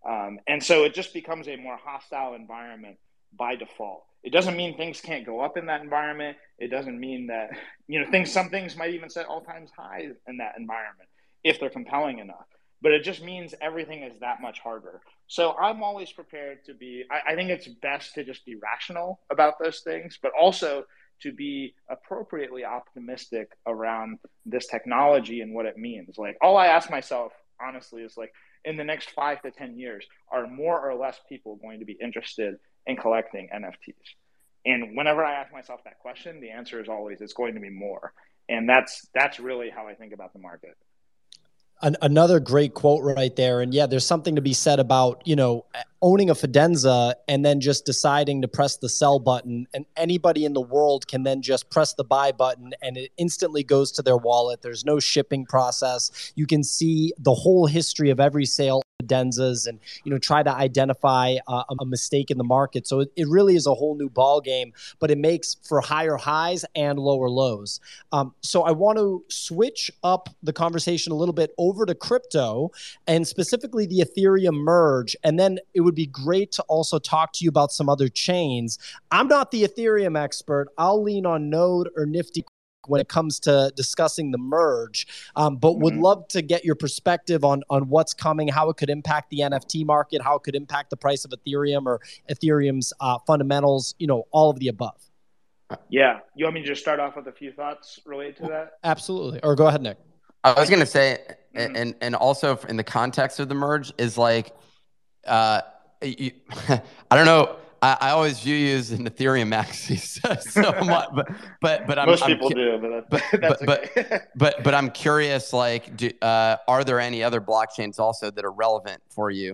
And so it just becomes a more hostile environment by default. It doesn't mean things can't go up in that environment. It doesn't mean that, some things might even set all-time highs in that environment if they're compelling enough. But it just means everything is that much harder. So I'm always prepared to be, I think it's best to just be rational about those things, but also to be appropriately optimistic around this technology and what it means. Like, all I ask myself, honestly, is like, in the next 5 to 10 years, are more or less people going to be interested in collecting NFTs? And whenever I ask myself that question, the answer is always, it's going to be more. And that's really how I think about the market.
Another great quote right there. And yeah, there's something to be said about, owning a Fidenza and then just deciding to press the sell button, and anybody in the world can then just press the buy button and it instantly goes to their wallet. There's no shipping process. You can see the whole history of every sale fidenzas and, try to identify a mistake in the market. So it really is a whole new ball game, but it makes for higher highs and lower lows. So I want to switch up the conversation a little bit over to crypto and specifically the Ethereum merge. And then it would be great to also talk to you about some other chains. I'm not the Ethereum expert. I'll lean on Node or Nifty when it comes to discussing the merge, but would love to get your perspective on what's coming, how it could impact the NFT market, how it could impact the price of Ethereum or Ethereum's fundamentals, all of the above.
Yeah. You want me to just start off with a few thoughts related to that?
Absolutely. Or go ahead, Nick.
I was going to say, and also in the context of the merge is like, I don't know. I always view you as an Ethereum maxi so much, but
most people do. But okay.
but I'm curious. Like, are there any other blockchains also that are relevant for you,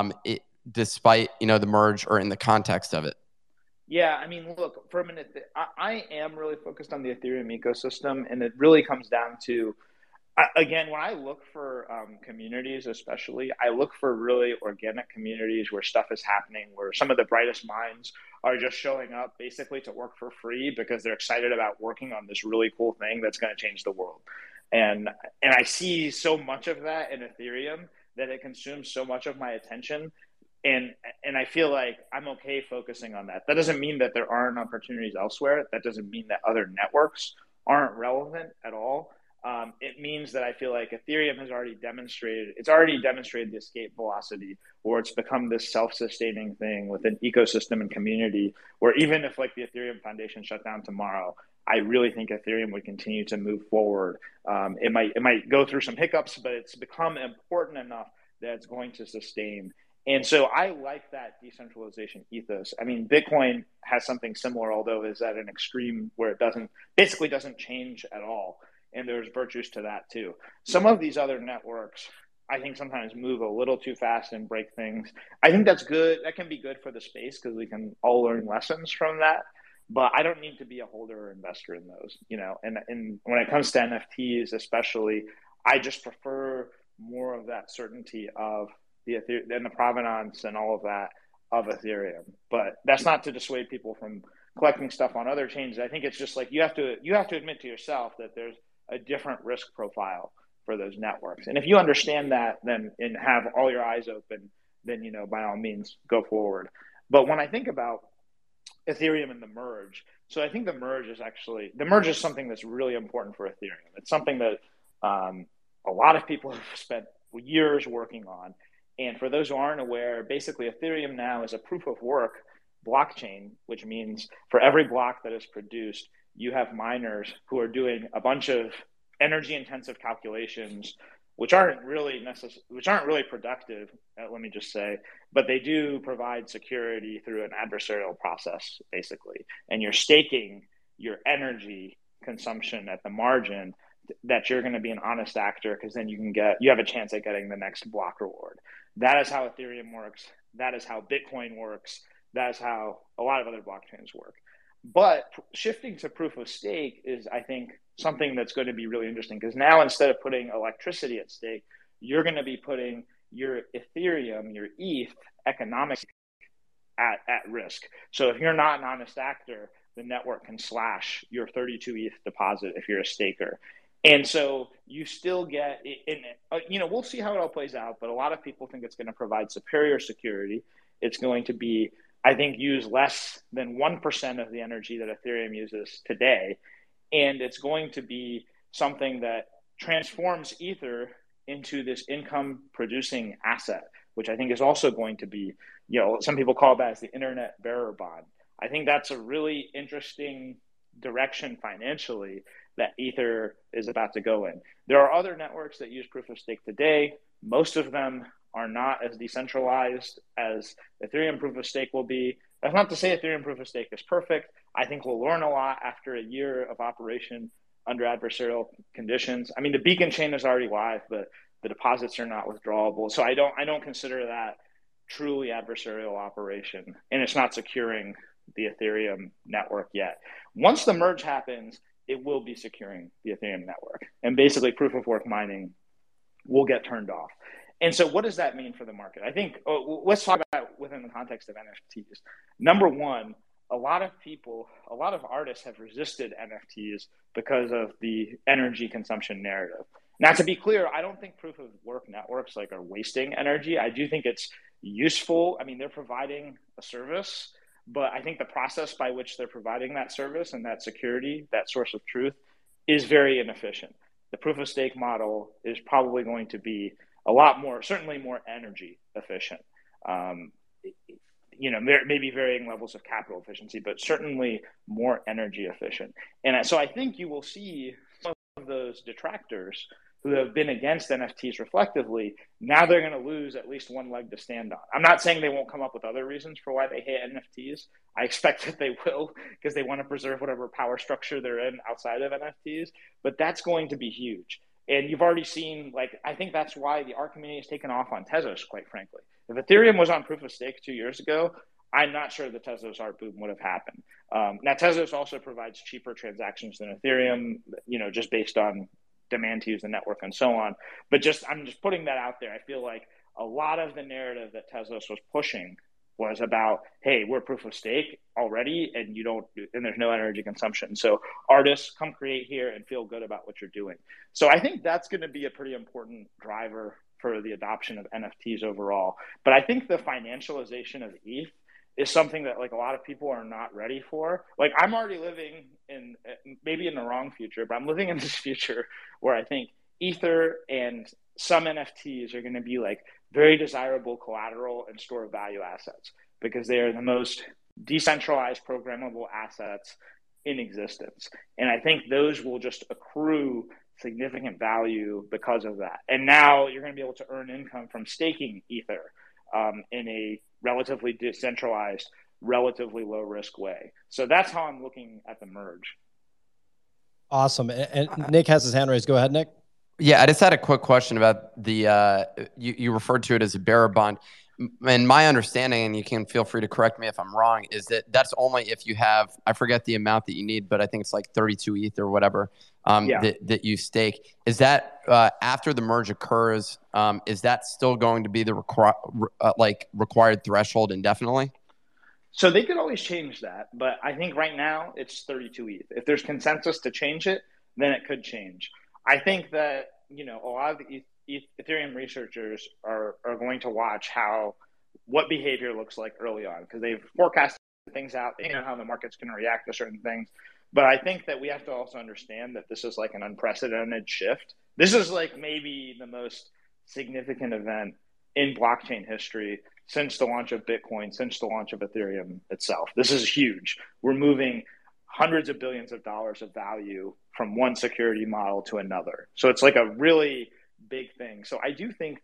despite the merge or in the context of it?
Yeah, I mean, look, for a minute, I am really focused on the Ethereum ecosystem, and it really comes down to. Again, when I look for communities, especially, I look for really organic communities where stuff is happening, where some of the brightest minds are just showing up basically to work for free because they're excited about working on this really cool thing that's going to change the world. And I see so much of that in Ethereum that it consumes so much of my attention. And I feel like I'm okay focusing on that. That doesn't mean that there aren't opportunities elsewhere. That doesn't mean that other networks aren't relevant at all. It means that I feel like Ethereum has already demonstrated the escape velocity, where it's become this self-sustaining thing with an ecosystem and community where even if like the Ethereum Foundation shut down tomorrow, I really think Ethereum would continue to move forward. It might go through some hiccups, but it's become important enough that it's going to sustain. And so I like that decentralization ethos. I mean, Bitcoin has something similar, although is at an extreme where it doesn't change at all. And there's virtues to that too. Some of these other networks, I think sometimes move a little too fast and break things. I think that's good. That can be good for the space because we can all learn lessons from that. But I don't need to be a holder or investor in those, And when it comes to NFTs, especially, I just prefer more of that certainty of the Ethereum and the provenance and all of that of Ethereum. But that's not to dissuade people from collecting stuff on other chains. I think it's just like you have to admit to yourself that there's a different risk profile for those networks. And if you understand that, then and have all your eyes open, then, by all means, go forward. But when I think about Ethereum and the merge, so I think the merge is something that's really important for Ethereum. It's something that a lot of people have spent years working on. And for those who aren't aware, basically Ethereum now is a proof of work blockchain, which means for every block that is produced, you have miners who are doing a bunch of energy intensive calculations, which aren't really productive, let me just say, but they do provide security through an adversarial process, basically. And you're staking your energy consumption at the margin that you're going to be an honest actor, because then you have a chance at getting the next block reward. That is how Ethereum works. That is how Bitcoin works. That is how a lot of other blockchains work. But shifting to proof of stake is, I think, something that's going to be really interesting, because now instead of putting electricity at stake, you're going to be putting your Ethereum, your ETH economics at risk. So if you're not an honest actor, the network can slash your 32 ETH deposit if you're a staker. And so you still get, we'll see how it all plays out, but a lot of people think it's going to provide superior security. It's going to be, I think, use less than 1% of the energy that Ethereum uses today. And it's going to be something that transforms Ether into this income producing asset, which I think is also going to be, some people call that as the internet bearer bond. I think that's a really interesting direction financially that Ether is about to go in. There are other networks that use proof of stake today. Most of them are not as decentralized as Ethereum proof of stake will be. That's not to say Ethereum proof of stake is perfect. I think we'll learn a lot after a year of operation under adversarial conditions. I mean, the Beacon chain is already live, but the deposits are not withdrawable. So I don't consider that truly adversarial operation, and it's not securing the Ethereum network yet. Once the merge happens, it will be securing the Ethereum network, and basically proof of work mining will get turned off. And so what does that mean for the market? I think let's talk about within the context of NFTs. Number one, a lot of artists have resisted NFTs because of the energy consumption narrative. Now, to be clear, I don't think proof of work networks like are wasting energy. I do think it's useful. I mean, they're providing a service, but I think the process by which they're providing that service and that security, that source of truth, is very inefficient. The proof of stake model is probably going to be a lot more, certainly more energy efficient. Maybe varying levels of capital efficiency, but certainly more energy efficient. And so I think you will see some of those detractors who have been against NFTs reflectively, now they're going to lose at least one leg to stand on. I'm not saying they won't come up with other reasons for why they hate NFTs. I expect that they will, because they want to preserve whatever power structure they're in outside of NFTs, but that's going to be huge. And you've already seen, I think that's why the art community has taken off on Tezos, quite frankly. If Ethereum was on proof of stake 2 years ago, I'm not sure the Tezos art boom would have happened. Now, Tezos also provides cheaper transactions than Ethereum, just based on demand to use the network and so on. But I'm just putting that out there. I feel like a lot of the narrative that Tezos was pushing was about, hey, we're proof of stake already, and there's no energy consumption. So artists, come create here and feel good about what you're doing. So I think that's going to be a pretty important driver for the adoption of NFTs overall. But I think the financialization of ETH is something that a lot of people are not ready for. I'm already living in, maybe in the wrong future, but I'm living in this future where I think Ether and some NFTs are going to be very desirable collateral and store of value assets, because they are the most decentralized programmable assets in existence. And I think those will just accrue significant value because of that. And now you're going to be able to earn income from staking Ether in a relatively decentralized, relatively low risk way. So that's how I'm looking at the merge.
Awesome. And Nick has his hand raised. Go ahead, Nick.
Yeah, I just had a quick question about the you referred to it as a bearer bond. And my understanding, and you can feel free to correct me if I'm wrong, is that that's only if you have, I forget the amount that you need, but I think it's 32 ETH or whatever that you stake. Is that after the merge occurs, is that still going to be the required threshold indefinitely?
So they could always change that, but I think right now it's 32 ETH. If there's consensus to change it, then it could change. I think that, a lot of the Ethereum researchers are going to watch what behavior looks like early on, because they've forecasted things out. They know how the market's going to react to certain things. But I think that we have to also understand that this is an unprecedented shift. This is maybe the most significant event in blockchain history since the launch of Bitcoin, since the launch of Ethereum itself. This is huge. We're moving hundreds of billions of dollars of value from one security model to another. So it's a really big thing. So I think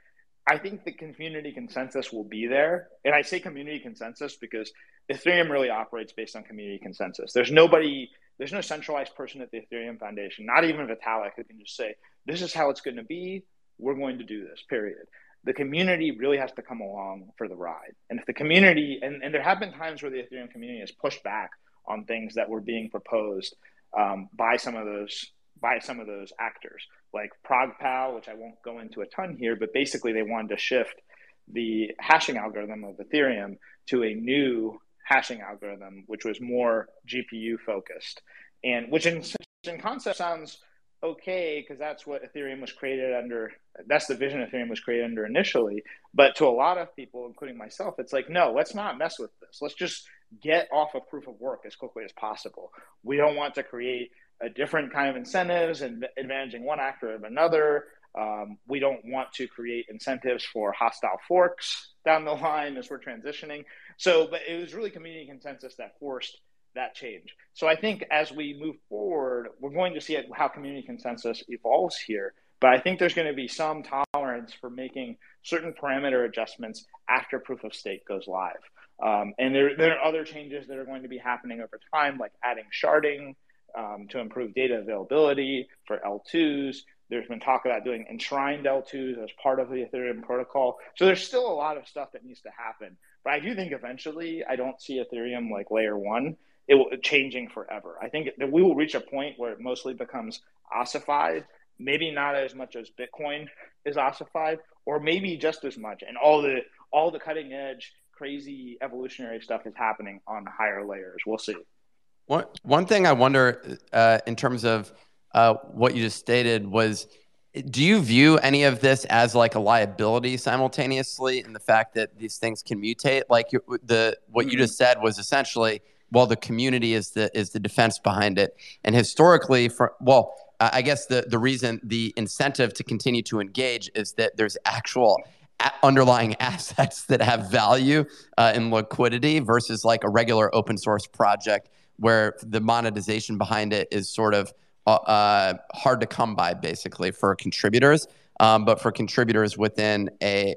the community consensus will be there. And I say community consensus because Ethereum really operates based on community consensus. There's no centralized person at the Ethereum Foundation, not even Vitalik, who can just say, this is how it's going to be. We're going to do this, period. The community really has to come along for the ride. And if the community, and there have been times where the Ethereum community has pushed back on things that were being proposed by some of those actors, like ProgPal, which I won't go into a ton here, but basically they wanted to shift the hashing algorithm of Ethereum to a new hashing algorithm, which was more GPU focused, and which in concept sounds okay, because that's what Ethereum was created under. That's the vision Ethereum was created under initially. But to a lot of people, including myself, it's no, let's not mess with this. Let's just get off of proof of work as quickly as possible. We don't want to create a different kind of incentives and advantaging one actor of another. We don't want to create incentives for hostile forks down the line as we're transitioning. But it was really community consensus that forced that change. So I think as we move forward, we're going to see how community consensus evolves here. But I think there's going to be some tolerance for making certain parameter adjustments after proof of stake goes live. And there are other changes that are going to be happening over time, like adding sharding to improve data availability for L2s. There's been talk about doing enshrined L2s as part of the Ethereum protocol. So there's still a lot of stuff that needs to happen. But I do think eventually I don't see Ethereum layer one changing forever. I think that we will reach a point where it mostly becomes ossified, maybe not as much as Bitcoin is ossified, or maybe just as much. And all the cutting edge, crazy evolutionary stuff is happening on higher layers. We'll see.
One thing I wonder in terms of what you just stated was, do you view any of this as like a liability simultaneously in the fact that these things can mutate? Like what you just said was essentially, well, the community is the defense behind it. And historically, I guess the reason, the incentive to continue to engage is that there's actual underlying assets that have value in liquidity versus like a regular open source project where the monetization behind it is sort of hard to come by, basically, for contributors. But for contributors within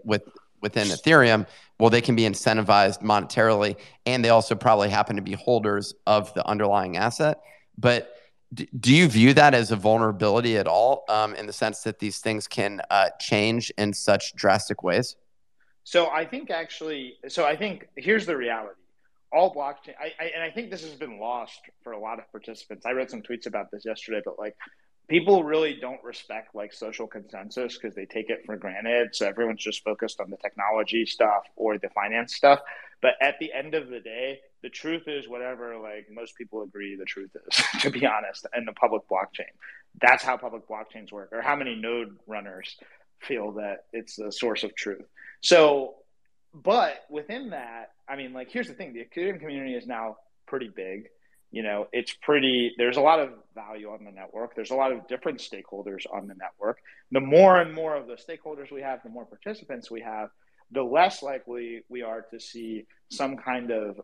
Ethereum, well, they can be incentivized monetarily, and they also probably happen to be holders of the underlying asset. But do you view that as a vulnerability at all, in the sense that these things can change in such drastic ways?
So I think here's the reality. All blockchain, and I think this has been lost for a lot of participants. I read some tweets about this yesterday, but like, people really don't respect like social consensus because they take it for granted. So everyone's just focused on the technology stuff or the finance stuff. But at the end of the day, the truth is whatever like most people agree the truth is, to be honest, in the public blockchain. That's how public blockchains work, or how many node runners feel that it's the source of truth. So, but within that, I mean, like, here's the thing. The Ethereum community is now pretty big. You know, there's a lot of value on the network. There's a lot of different stakeholders on the network. The more and more of the stakeholders we have, the more participants we have, the less likely we are to see some kind of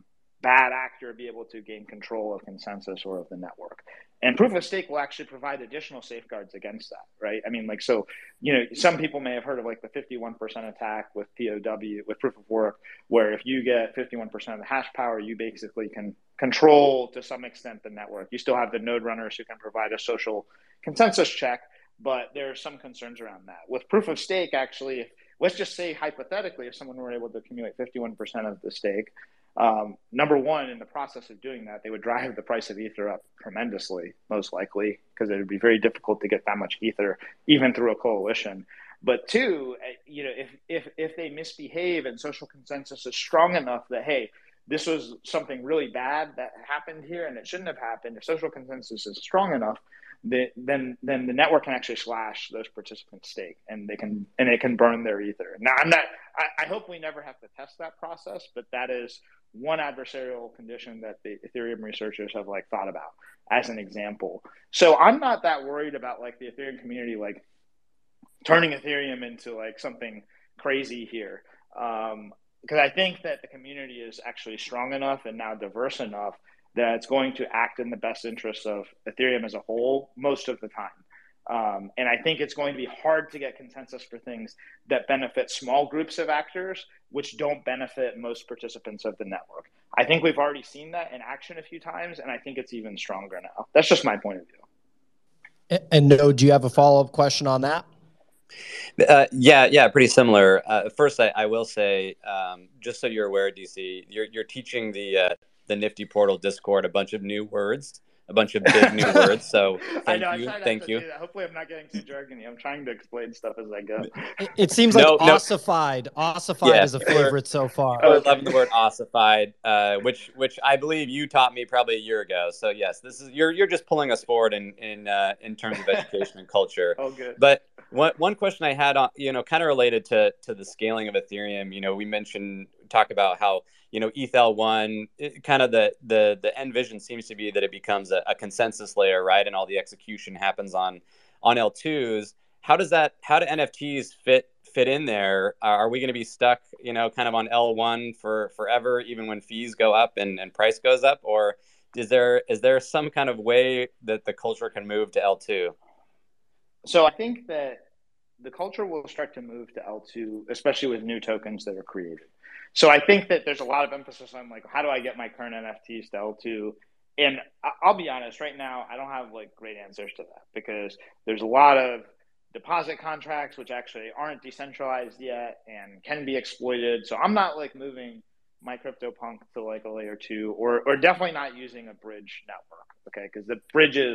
bad actor be able to gain control of consensus or of the network. And proof of stake will actually provide additional safeguards against that, right? I mean, like, so, you know, some people may have heard of like the 51% attack with POW, with proof of work, where if you get 51% of the hash power, you basically can control to some extent the network. You still have the node runners who can provide a social consensus check, but there are some concerns around that. With proof of stake, actually, let's just say hypothetically, if someone were able to accumulate 51% of the stake, number one, in the process of doing that, they would drive the price of Ether up tremendously, most likely, because it would be very difficult to get that much Ether, even through a coalition. But two, you know, if they misbehave and social consensus is strong enough that, hey, this was something really bad that happened here and it shouldn't have happened, if social consensus is strong enough, then the network can actually slash those participants' stake, and it can burn their Ether. Now, I hope we never have to test that process, but that is one adversarial condition that the Ethereum researchers have like thought about as an example. So I'm not that worried about like the Ethereum community like turning Ethereum into like something crazy here, because I think that the community is actually strong enough and now diverse enough that it's going to act in the best interests of Ethereum as a whole most of the time. And I think it's going to be hard to get consensus for things that benefit small groups of actors, which don't benefit most participants of the network. I think we've already seen that in action a few times, and I think it's even stronger now. That's just my point of view.
And no, do you have a follow-up question on that?
Yeah, pretty similar. First, I will say, just so you're aware, DC, you're teaching the Nifty Portal Discord a bunch of new words, a bunch of big new words. So thank you.
Hopefully, I'm not getting too jargony. I'm trying to explain stuff as I go.
It seems like ossified. Ossified is a favorite so far.
I love the word ossified, which I believe you taught me probably a year ago. So yes, this is you're just pulling us forward in terms of education and culture.
Oh, good.
But one question I had on, kind of related to the scaling of Ethereum. We talk about how, ETH-L1, kind of the end vision seems to be that it becomes a consensus layer, right? And all the execution happens on L2s. How do NFTs fit in there? Are we going to be stuck, kind of on L1 for forever, even when fees go up and price goes up? Or is there some kind of way that the culture can move to L2?
So I think that the culture will start to move to L2, especially with new tokens that are created. So I think that there's a lot of emphasis on like, how do I get my current NFTs to L2? And I'll be honest, right now, I don't have like great answers to that, because there's a lot of deposit contracts which actually aren't decentralized yet and can be exploited. So I'm not like moving my CryptoPunk to like a layer 2, or definitely not using a bridge network, okay? Because the bridges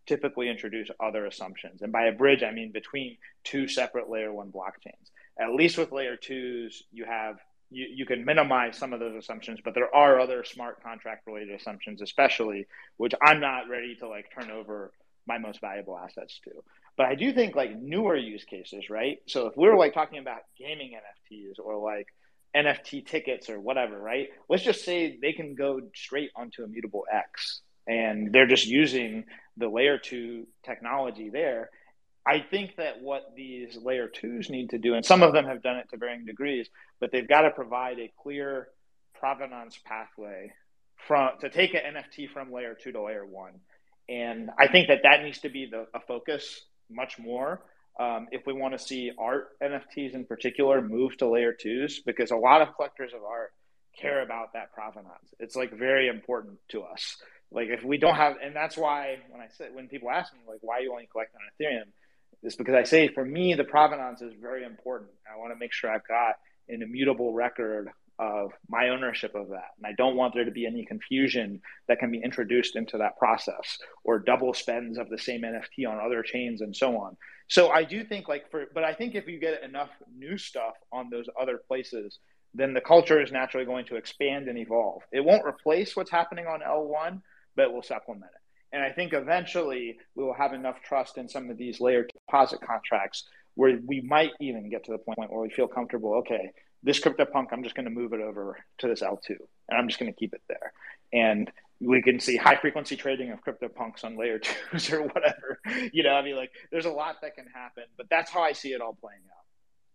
typically introduce other assumptions. And by a bridge, I mean between two separate layer one blockchains. At least with layer twos, you can minimize some of those assumptions, but there are other smart contract related assumptions, especially, which I'm not ready to like turn over my most valuable assets to. But I do think like newer use cases, right? So if we're like talking about gaming NFTs or like NFT tickets or whatever, right? Let's just say they can go straight onto Immutable X and they're just using the layer two technology there. I think that what these layer twos need to do, and some of them have done it to varying degrees, but they've got to provide a clear provenance pathway to take an NFT from layer two to layer one. And I think that needs to be a focus much more if we want to see art NFTs in particular move to layer twos, because a lot of collectors of art care about that provenance. It's like very important to us. Like if we don't have, and that's why when people ask me like, why you only collect on Ethereum, it's because I say for me, the provenance is very important. I want to make sure I've got an immutable record of my ownership of that. And I don't want there to be any confusion that can be introduced into that process or double spends of the same NFT on other chains and so on. So I do think but I think if you get enough new stuff on those other places, then the culture is naturally going to expand and evolve. It won't replace what's happening on L1, but it will supplement it. And I think eventually we will have enough trust in some of these layered deposit contracts where we might even get to the point where we feel comfortable, okay, this CryptoPunk, I'm just going to move it over to this L2 and I'm just going to keep it there. And we can see high frequency trading of CryptoPunks on layer twos or whatever. There's a lot that can happen, but that's how I see it all playing out.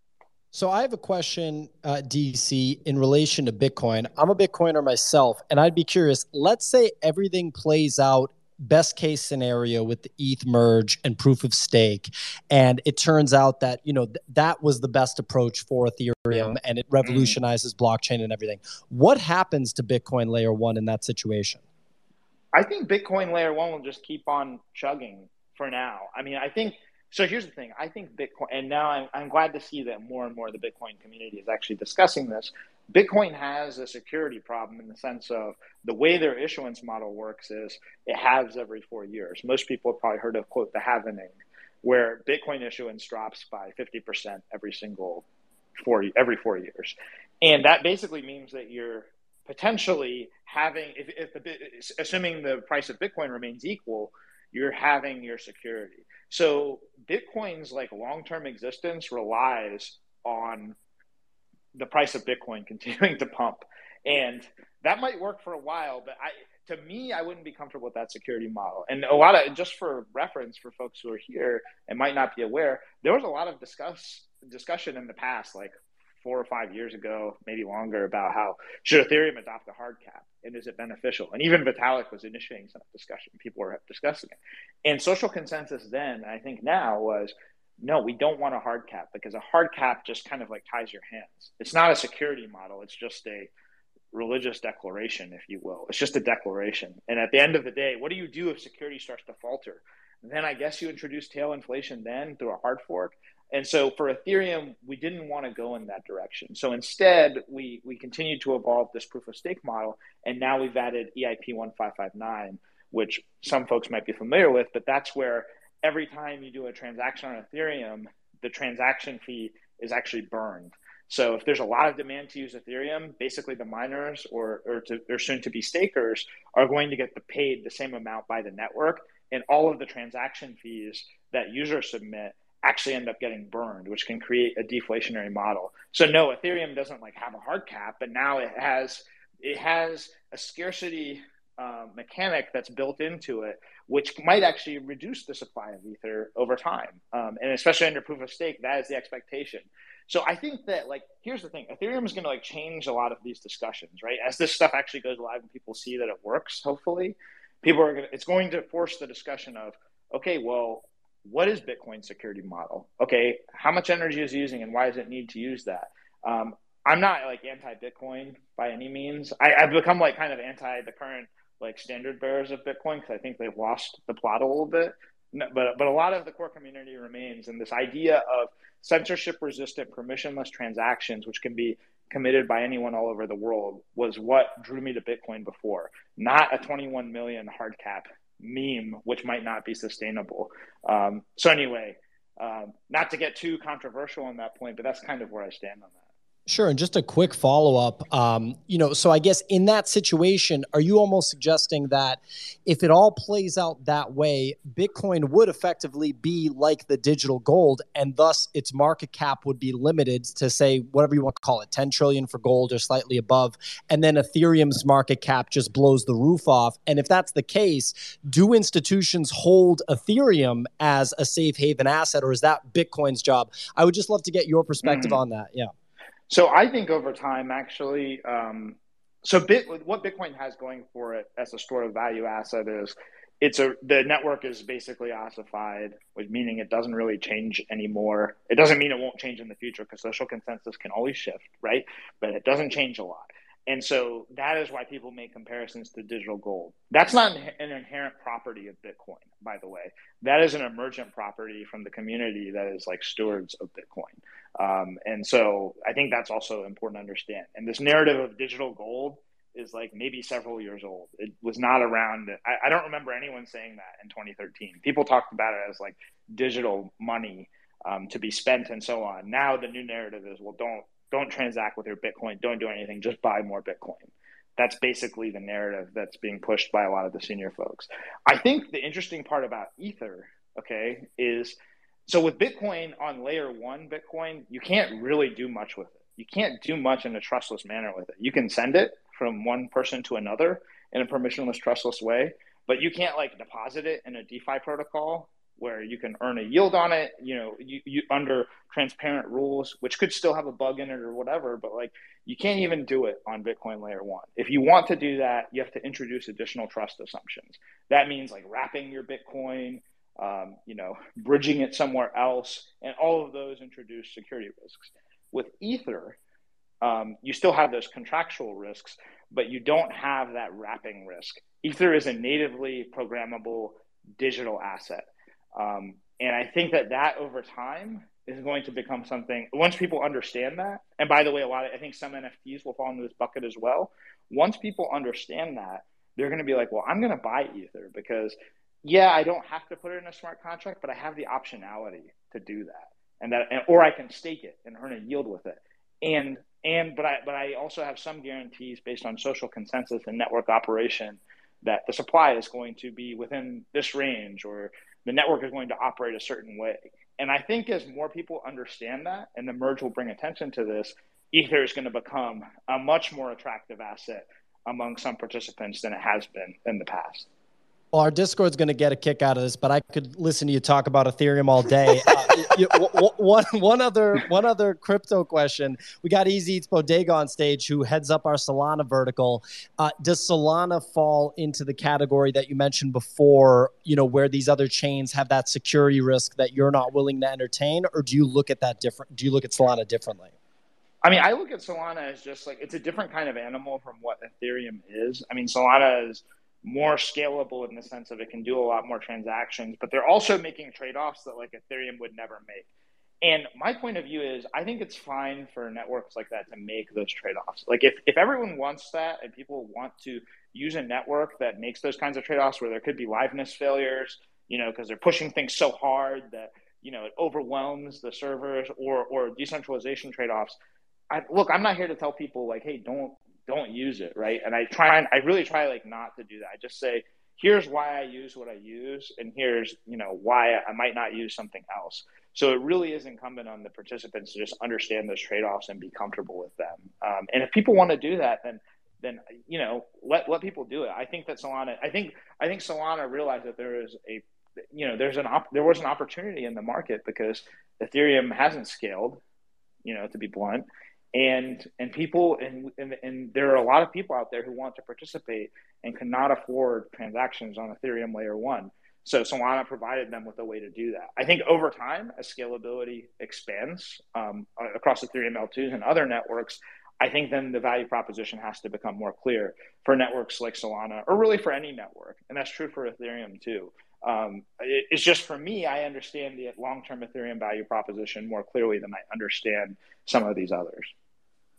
So I have a question, DC, in relation to Bitcoin. I'm a Bitcoiner myself, and I'd be curious, let's say everything plays out best case scenario with the ETH merge and proof of stake. And it turns out that, that was the best approach for Ethereum and it revolutionizes blockchain and everything. What happens to Bitcoin layer one in that situation?
I think Bitcoin layer one will just keep on chugging for now. So here's the thing. I think Bitcoin, and now I'm glad to see that more and more the Bitcoin community is actually discussing this. Bitcoin has a security problem in the sense of the way their issuance model works is it halves every 4 years. Most people have probably heard of, quote, the halvening, where Bitcoin issuance drops by 50% every 4 years. And that basically means that you're potentially having, assuming the price of Bitcoin remains equal, you're having your security. So Bitcoin's long-term existence relies on the price of Bitcoin continuing to pump. And that might work for a while, but to me, I wouldn't be comfortable with that security model. And just for reference for folks who are here and might not be aware, there was a lot of discussion in the past, 4 or 5 years ago, maybe longer, about how should Ethereum adopt a hard cap and is it beneficial? And even Vitalik was initiating some discussion. People were discussing it. And social consensus then, I think now, was no, we don't want a hard cap because a hard cap just kind of ties your hands. It's not a security model. It's just a religious declaration, if you will. It's just a declaration. And at the end of the day, what do you do if security starts to falter? And then I guess you introduce tail inflation then through a hard fork. And so for Ethereum, we didn't want to go in that direction. So instead, we continued to evolve this proof of stake model. And now we've added EIP 1559, which some folks might be familiar with, but that's where every time you do a transaction on Ethereum, the transaction fee is actually burned. So if there's a lot of demand to use Ethereum, basically the miners or soon to be stakers are going to get paid the same amount by the network, and all of the transaction fees that users submit actually end up getting burned, which can create a deflationary model. So no, Ethereum doesn't have a hard cap, but now it has a scarcity mechanic that's built into it, which might actually reduce the supply of Ether over time. And especially under proof of stake, that is the expectation. So I think that here's the thing, Ethereum is going to change a lot of these discussions, right? As this stuff actually goes live and people see that it works, hopefully, it's going to force the discussion of, okay, well, what is Bitcoin's security model? Okay, how much energy is it using and why does it need to use that? I'm not anti-Bitcoin by any means. I've become kind of anti the current standard bearers of Bitcoin because I think they've lost the plot a little bit. But a lot of the core community remains, and this idea of censorship-resistant, permissionless transactions, which can be committed by anyone all over the world, was what drew me to Bitcoin before. Not a 21 million hard cap meme, which might not be sustainable. So anyway, not to get too controversial on that point, but that's kind of where I stand on that.
Sure. And just a quick follow-up, so I guess in that situation, are you almost suggesting that if it all plays out that way, Bitcoin would effectively be like the digital gold, and thus its market cap would be limited to, say, whatever you want to call it, 10 trillion for gold or slightly above, and then Ethereum's market cap just blows the roof off? And if that's the case, do institutions hold Ethereum as a safe haven asset, or is that Bitcoin's job? I would just love to get your perspective on that. Yeah.
So I think over time, actually, what Bitcoin has going for it as a store of value asset is the network is basically ossified, which meaning it doesn't really change anymore. It doesn't mean it won't change in the future, because social consensus can always shift, right? But it doesn't change a lot. And so that is why people make comparisons to digital gold. That's not an inherent property of Bitcoin, by the way. That is an emergent property from the community that is like stewards of Bitcoin. And so I think that's also important to understand. And this narrative of digital gold is like maybe several years old. It was not around. I don't remember anyone saying that in 2013. People talked about it as like digital money to be spent and so on. Now the new narrative is, well, don't transact with your Bitcoin. Don't do anything. Just buy more Bitcoin. That's basically the narrative that's being pushed by a lot of the senior folks. I think the interesting part about Ether, okay, is so with Bitcoin on layer one Bitcoin, you can't really do much with it. You can't do much in a trustless manner with it. You can send it from one person to another in a permissionless, trustless way, but you can't like deposit it in a DeFi protocol where you can earn a yield on it, you under transparent rules, which could still have a bug in it or whatever, but like you can't even do it on Bitcoin layer one. If you want to do that, you have to introduce additional trust assumptions. That means like wrapping your Bitcoin, bridging it somewhere else, and all of those introduce security risks. With Ether, you still have those contractual risks, but you don't have that wrapping risk. Ether is a natively programmable digital asset. And I think that over time is going to become something, once people understand that, and by the way, I think some NFTs will fall into this bucket as well. Once people understand that, they're going to be like, well, I'm going to buy Ether because, yeah, I don't have to put it in a smart contract, but I have the optionality to do that. Or I can stake it and earn a yield with it. But I also have some guarantees based on social consensus and network operation that the supply is going to be within this range, or the network is going to operate a certain way. And I think as more people understand that, and the merge will bring attention to this, Ether is going to become a much more attractive asset among some participants than it has been in the past.
Well, our Discord's going to get a kick out of this, but I could listen to you talk about Ethereum all day. One other crypto question. We got Easy Eats Bodega on stage, who heads up our Solana vertical. Does Solana fall into the category that you mentioned before, where these other chains have that security risk that you're not willing to entertain, or do you look at that different? Do you look at Solana differently?
I mean, I look at Solana as just like, it's a different kind of animal from what Ethereum is. I mean, Solana is more scalable in the sense of it can do a lot more transactions, but they're also making trade-offs that like Ethereum would never make. And my point of view is I think it's fine for networks like that to make those trade-offs. Like if everyone wants that and people want to use a network that makes those kinds of trade-offs where there could be liveness failures, because they're pushing things so hard that, it overwhelms the servers, or decentralization trade-offs. I'm not here to tell people like, hey, don't use it, right? And I really try like not to do that. I just say, here's why I use what I use, and here's why I might not use something else. So it really is incumbent on the participants to just understand those trade-offs and be comfortable with them. And if people want to do that, then let people do it. I think that Solana. I think Solana realized that there was an opportunity in the market because Ethereum hasn't scaled, to be blunt. And people and there are a lot of people out there who want to participate and cannot afford transactions on Ethereum layer one. So Solana provided them with a way to do that. I think over time, as scalability expands across Ethereum L2s and other networks, I think then the value proposition has to become more clear for networks like Solana, or really for any network. And that's true for Ethereum too. It's just, for me, I understand the long-term Ethereum value proposition more clearly than I understand some of these others.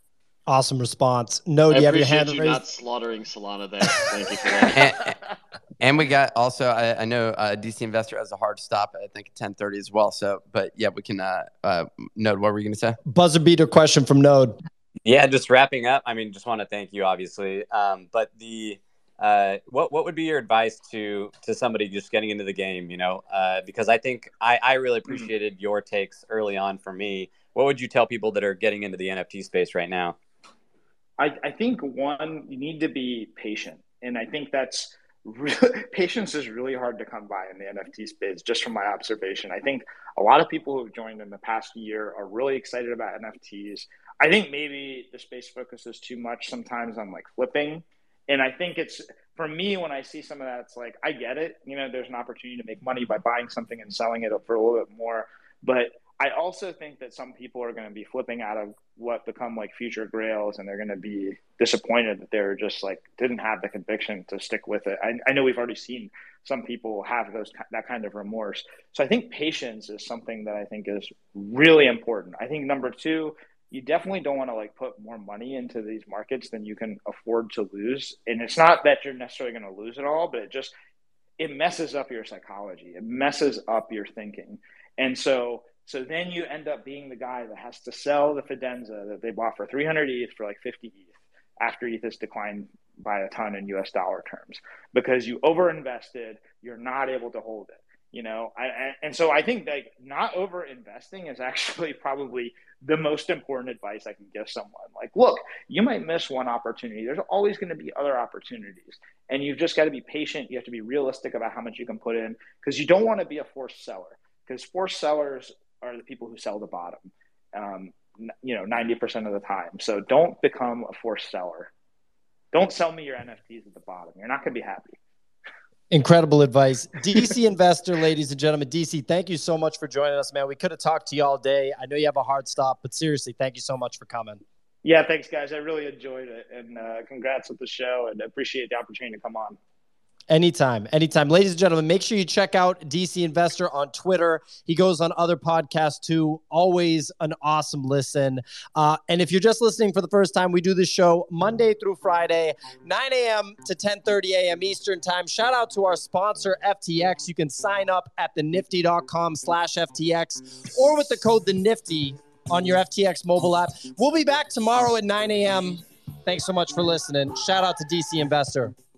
Awesome response. No, do you have your hand raised?
Not slaughtering Solana there. Thank you for that.
And we got also, I know DC Investor has a hard stop at, I think, 10:30 as well. So, but yeah, we can, Node, what were you going to say?
Buzzer beater question from Node.
Yeah, just wrapping up. I mean, just want to thank you, obviously. But what would be your advice to somebody just getting into the game? Because I think I really appreciated your takes early on for me. What would you tell people that are getting into the NFT space right now?
I think one, you need to be patient, and I think that's patience is really hard to come by in the NFT space, just from my observation. I think a lot of people who have joined in the past year are really excited about NFTs. I think maybe the space focuses too much sometimes on like flipping. And I think it's, for me, when I see some of that, it's like, I get it. There's an opportunity to make money by buying something and selling it for a little bit more. But I also think that some people are going to be flipping out of what become like future grails, and they're going to be disappointed that they're just like didn't have the conviction to stick with it. I know we've already seen some people have that kind of remorse. So I think patience is something that I think is really important. I think number two, you definitely don't want to like put more money into these markets than you can afford to lose. And it's not that you're necessarily going to lose it all, but it messes up your psychology. It messes up your thinking. And so then you end up being the guy that has to sell the Fidenza that they bought for 300 ETH for like 50 ETH after ETH has declined by a ton in US dollar terms because you overinvested, you're not able to hold it. And so I think that not over investing is actually probably the most important advice I can give someone. Like, look, you might miss one opportunity. There's always going to be other opportunities, and you've just got to be patient. You have to be realistic about how much you can put in, because you don't want to be a forced seller, because forced sellers are the people who sell the bottom, 90% of the time. So don't become a forced seller. Don't sell me your NFTs at the bottom. You're not going to be happy.
Incredible advice. DC Investor, ladies and gentlemen. DC, thank you so much for joining us, man. We could have talked to you all day. I know you have a hard stop, but seriously, thank you so much for coming.
Yeah, thanks, guys. I really enjoyed it. And congrats with the show, and appreciate the opportunity to come on.
Anytime. Ladies and gentlemen, make sure you check out DC Investor on Twitter. He goes on other podcasts too. Always an awesome listen. And if you're just listening for the first time, we do this show Monday through Friday, 9 a.m. to 10:30 a.m. Eastern time. Shout out to our sponsor, FTX. You can sign up at thenifty.com/FTX or with the code THENIFTY on your FTX mobile app. We'll be back tomorrow at 9 a.m. Thanks so much for listening. Shout out to DC Investor.